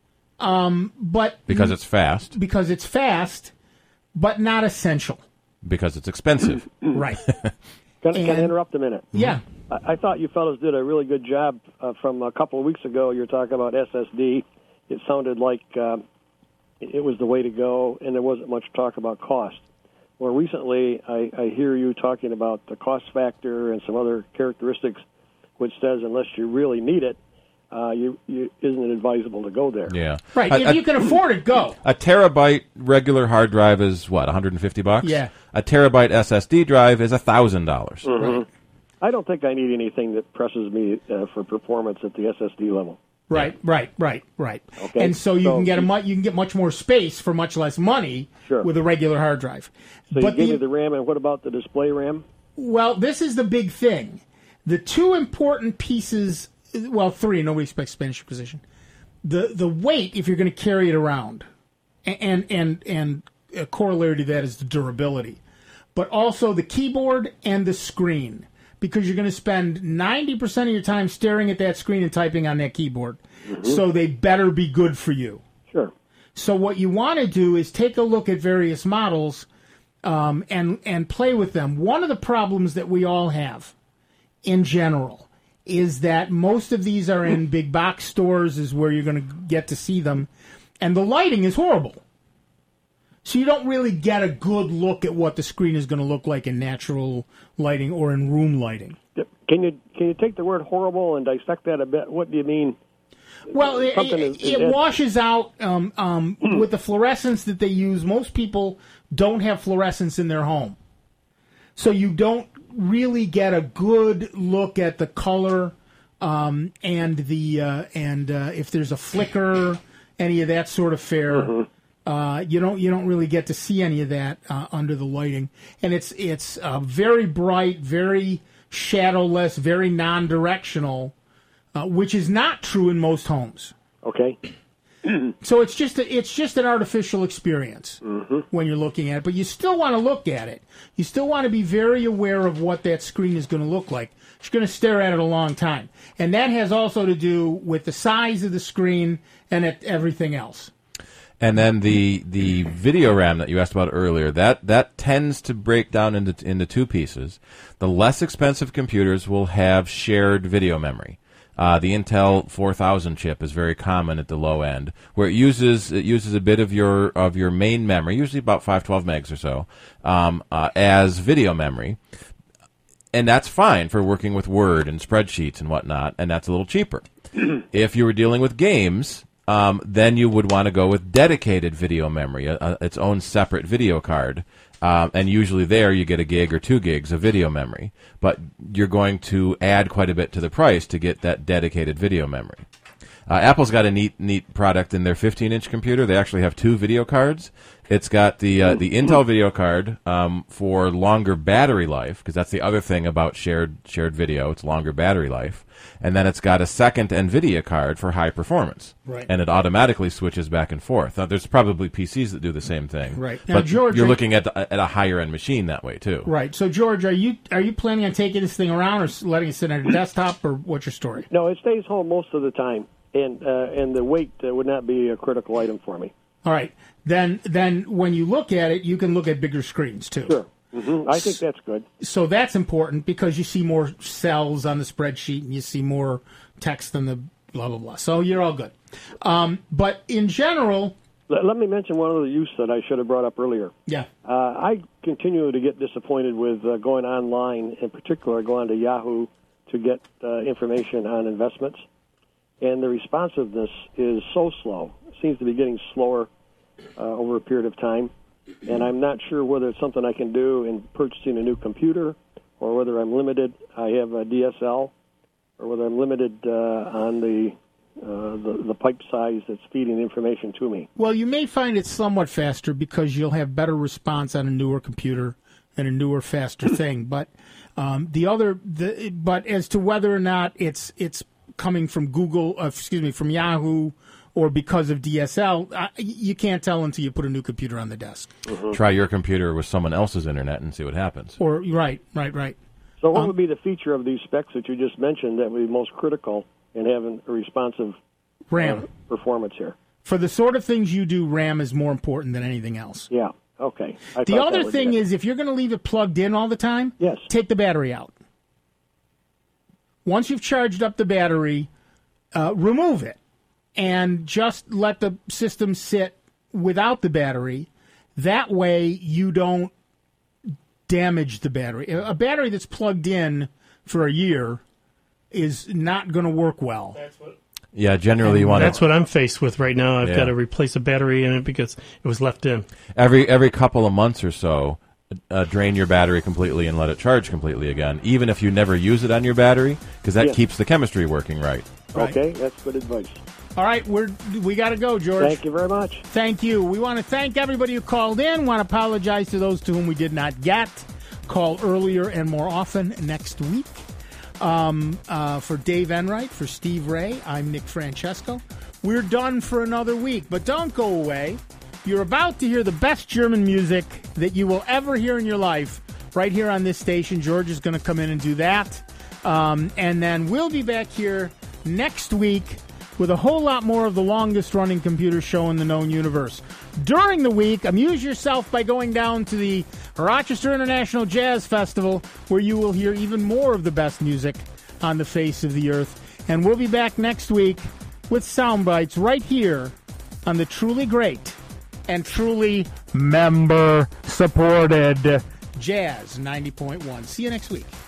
but... Because it's fast. Because it's fast, but not essential. Because it's expensive. Right. Can I interrupt a minute? Yeah. I thought you fellas did a really good job from a couple of weeks ago. You were talking about SSD. It sounded like it was the way to go, and there wasn't much talk about cost. More recently, I hear you talking about the cost factor and some other characteristics, which says unless you really need it, isn't it advisable to go there? Yeah. Right. If you can afford it, go. A terabyte regular hard drive is what, $150? Yeah. A terabyte SSD drive is $1,000. Mm-hmm. Right. I don't think I need anything that presses me for performance at the SSD level. Right. Okay. And so you can get much more space for much less money with a regular hard drive. So you gave me the RAM, and what about the display RAM? Well, this is the big thing. The 2 important pieces, well, 3, nobody expects Spanish position. The weight, if you're going to carry it around, and a corollary to that is the durability, but also the keyboard and the screen. Because you're going to spend 90% of your time staring at that screen and typing on that keyboard. Mm-hmm. So they better be good for you. Sure. So what you want to do is take a look at various models and play with them. One of the problems that we all have in general is that most of these are in big box stores, is where you're going to get to see them. And the lighting is horrible. So you don't really get a good look at what the screen is going to look like in natural lighting or in room lighting. Can you take the word horrible and dissect that a bit? What do you mean Well, it washes out with the fluorescence that they use. Most people don't have fluorescence in their home, so you don't really get a good look at the color and if there's a flicker, any of that sort of fare. Mm-hmm. You don't really get to see any of that under the lighting, and it's very bright, very shadowless, very non-directional, which is not true in most homes. Okay. So it's just an artificial experience when you're looking at it, but you still want to look at it. You still want to be very aware of what that screen is going to look like. You're going to stare at it a long time, and that has also to do with the size of the screen and everything else. And then the video RAM that you asked about earlier, that tends to break down into two pieces. The less expensive computers will have shared video memory. The Intel 4000 chip is very common at the low end, where it uses a bit of your main memory, usually about 512 megs or so, as video memory, and that's fine for working with Word and spreadsheets and whatnot, and that's a little cheaper. If you were dealing with games, then you would want to go with dedicated video memory, its own separate video card. And usually there you get a gig or 2 gigs of video memory. But you're going to add quite a bit to the price to get that dedicated video memory. Apple's got a neat product in their 15-inch computer. They actually have 2 video cards. It's got the Intel video card for longer battery life, because that's the other thing about shared video. It's longer battery life. And then it's got a second NVIDIA card for high performance. Right. And it automatically switches back and forth. Now, there's probably PCs that do the same thing. Right. Now, but George, you're looking at a higher-end machine that way, too. Right. So, George, are you planning on taking this thing around or letting it sit on your desktop, or what's your story? No, it stays home most of the time, and the weight would not be a critical item for me. All right. Then when you look at it, you can look at bigger screens, too. Sure. Mm-hmm. I think that's good. So that's important because you see more cells on the spreadsheet and you see more text than the blah, blah, blah. So you're all good. But in general... Let me mention one other use that I should have brought up earlier. Yeah. I continue to get disappointed with going online, in particular going to Yahoo to get information on investments. And the responsiveness is so slow. It seems to be getting slower over a period of time. And I'm not sure whether it's something I can do in purchasing a new computer or whether I'm limited. I have a DSL, or whether I'm limited on the pipe size that's feeding information to me. Well, you may find it somewhat faster because you'll have better response on a newer computer and a newer, faster thing. But but as to whether or not it's coming from from Yahoo, or because of DSL, you can't tell until you put a new computer on the desk. Mm-hmm. Try your computer with someone else's internet and see what happens. Or right. So what would be the feature of these specs that you just mentioned that would be most critical in having a responsive RAM performance here? For the sort of things you do, RAM is more important than anything else. Yeah, okay. The other thing is, if you're going to leave it plugged in all the time, yes, take the battery out. Once you've charged up the battery, remove it. And just let the system sit without the battery. That way you don't damage the battery. A battery that's plugged in for a year is not going to work well. Yeah, generally you want to... That's what I'm faced with right now. I've got to replace a battery in it because it was left in. Every couple of months or so, drain your battery completely and let it charge completely again, even if you never use it on your battery, because that keeps the chemistry working right. Okay, that's good advice. All right, we got to go, George. Thank you very much. Thank you. We want to thank everybody who called in. Want to apologize to those to whom we did not get. Call earlier and more often next week. For Dave Enright, for Steve Ray, I'm Nick Francesco. We're done for another week, but don't go away. You're about to hear the best German music that you will ever hear in your life right here on this station. George is going to come in and do that. And then we'll be back here next week with a whole lot more of the longest-running computer show in the known universe. During the week, amuse yourself by going down to the Rochester International Jazz Festival, where you will hear even more of the best music on the face of the earth. And we'll be back next week with Sound Bites right here on the truly great and truly member-supported Jazz 90.1. See you next week.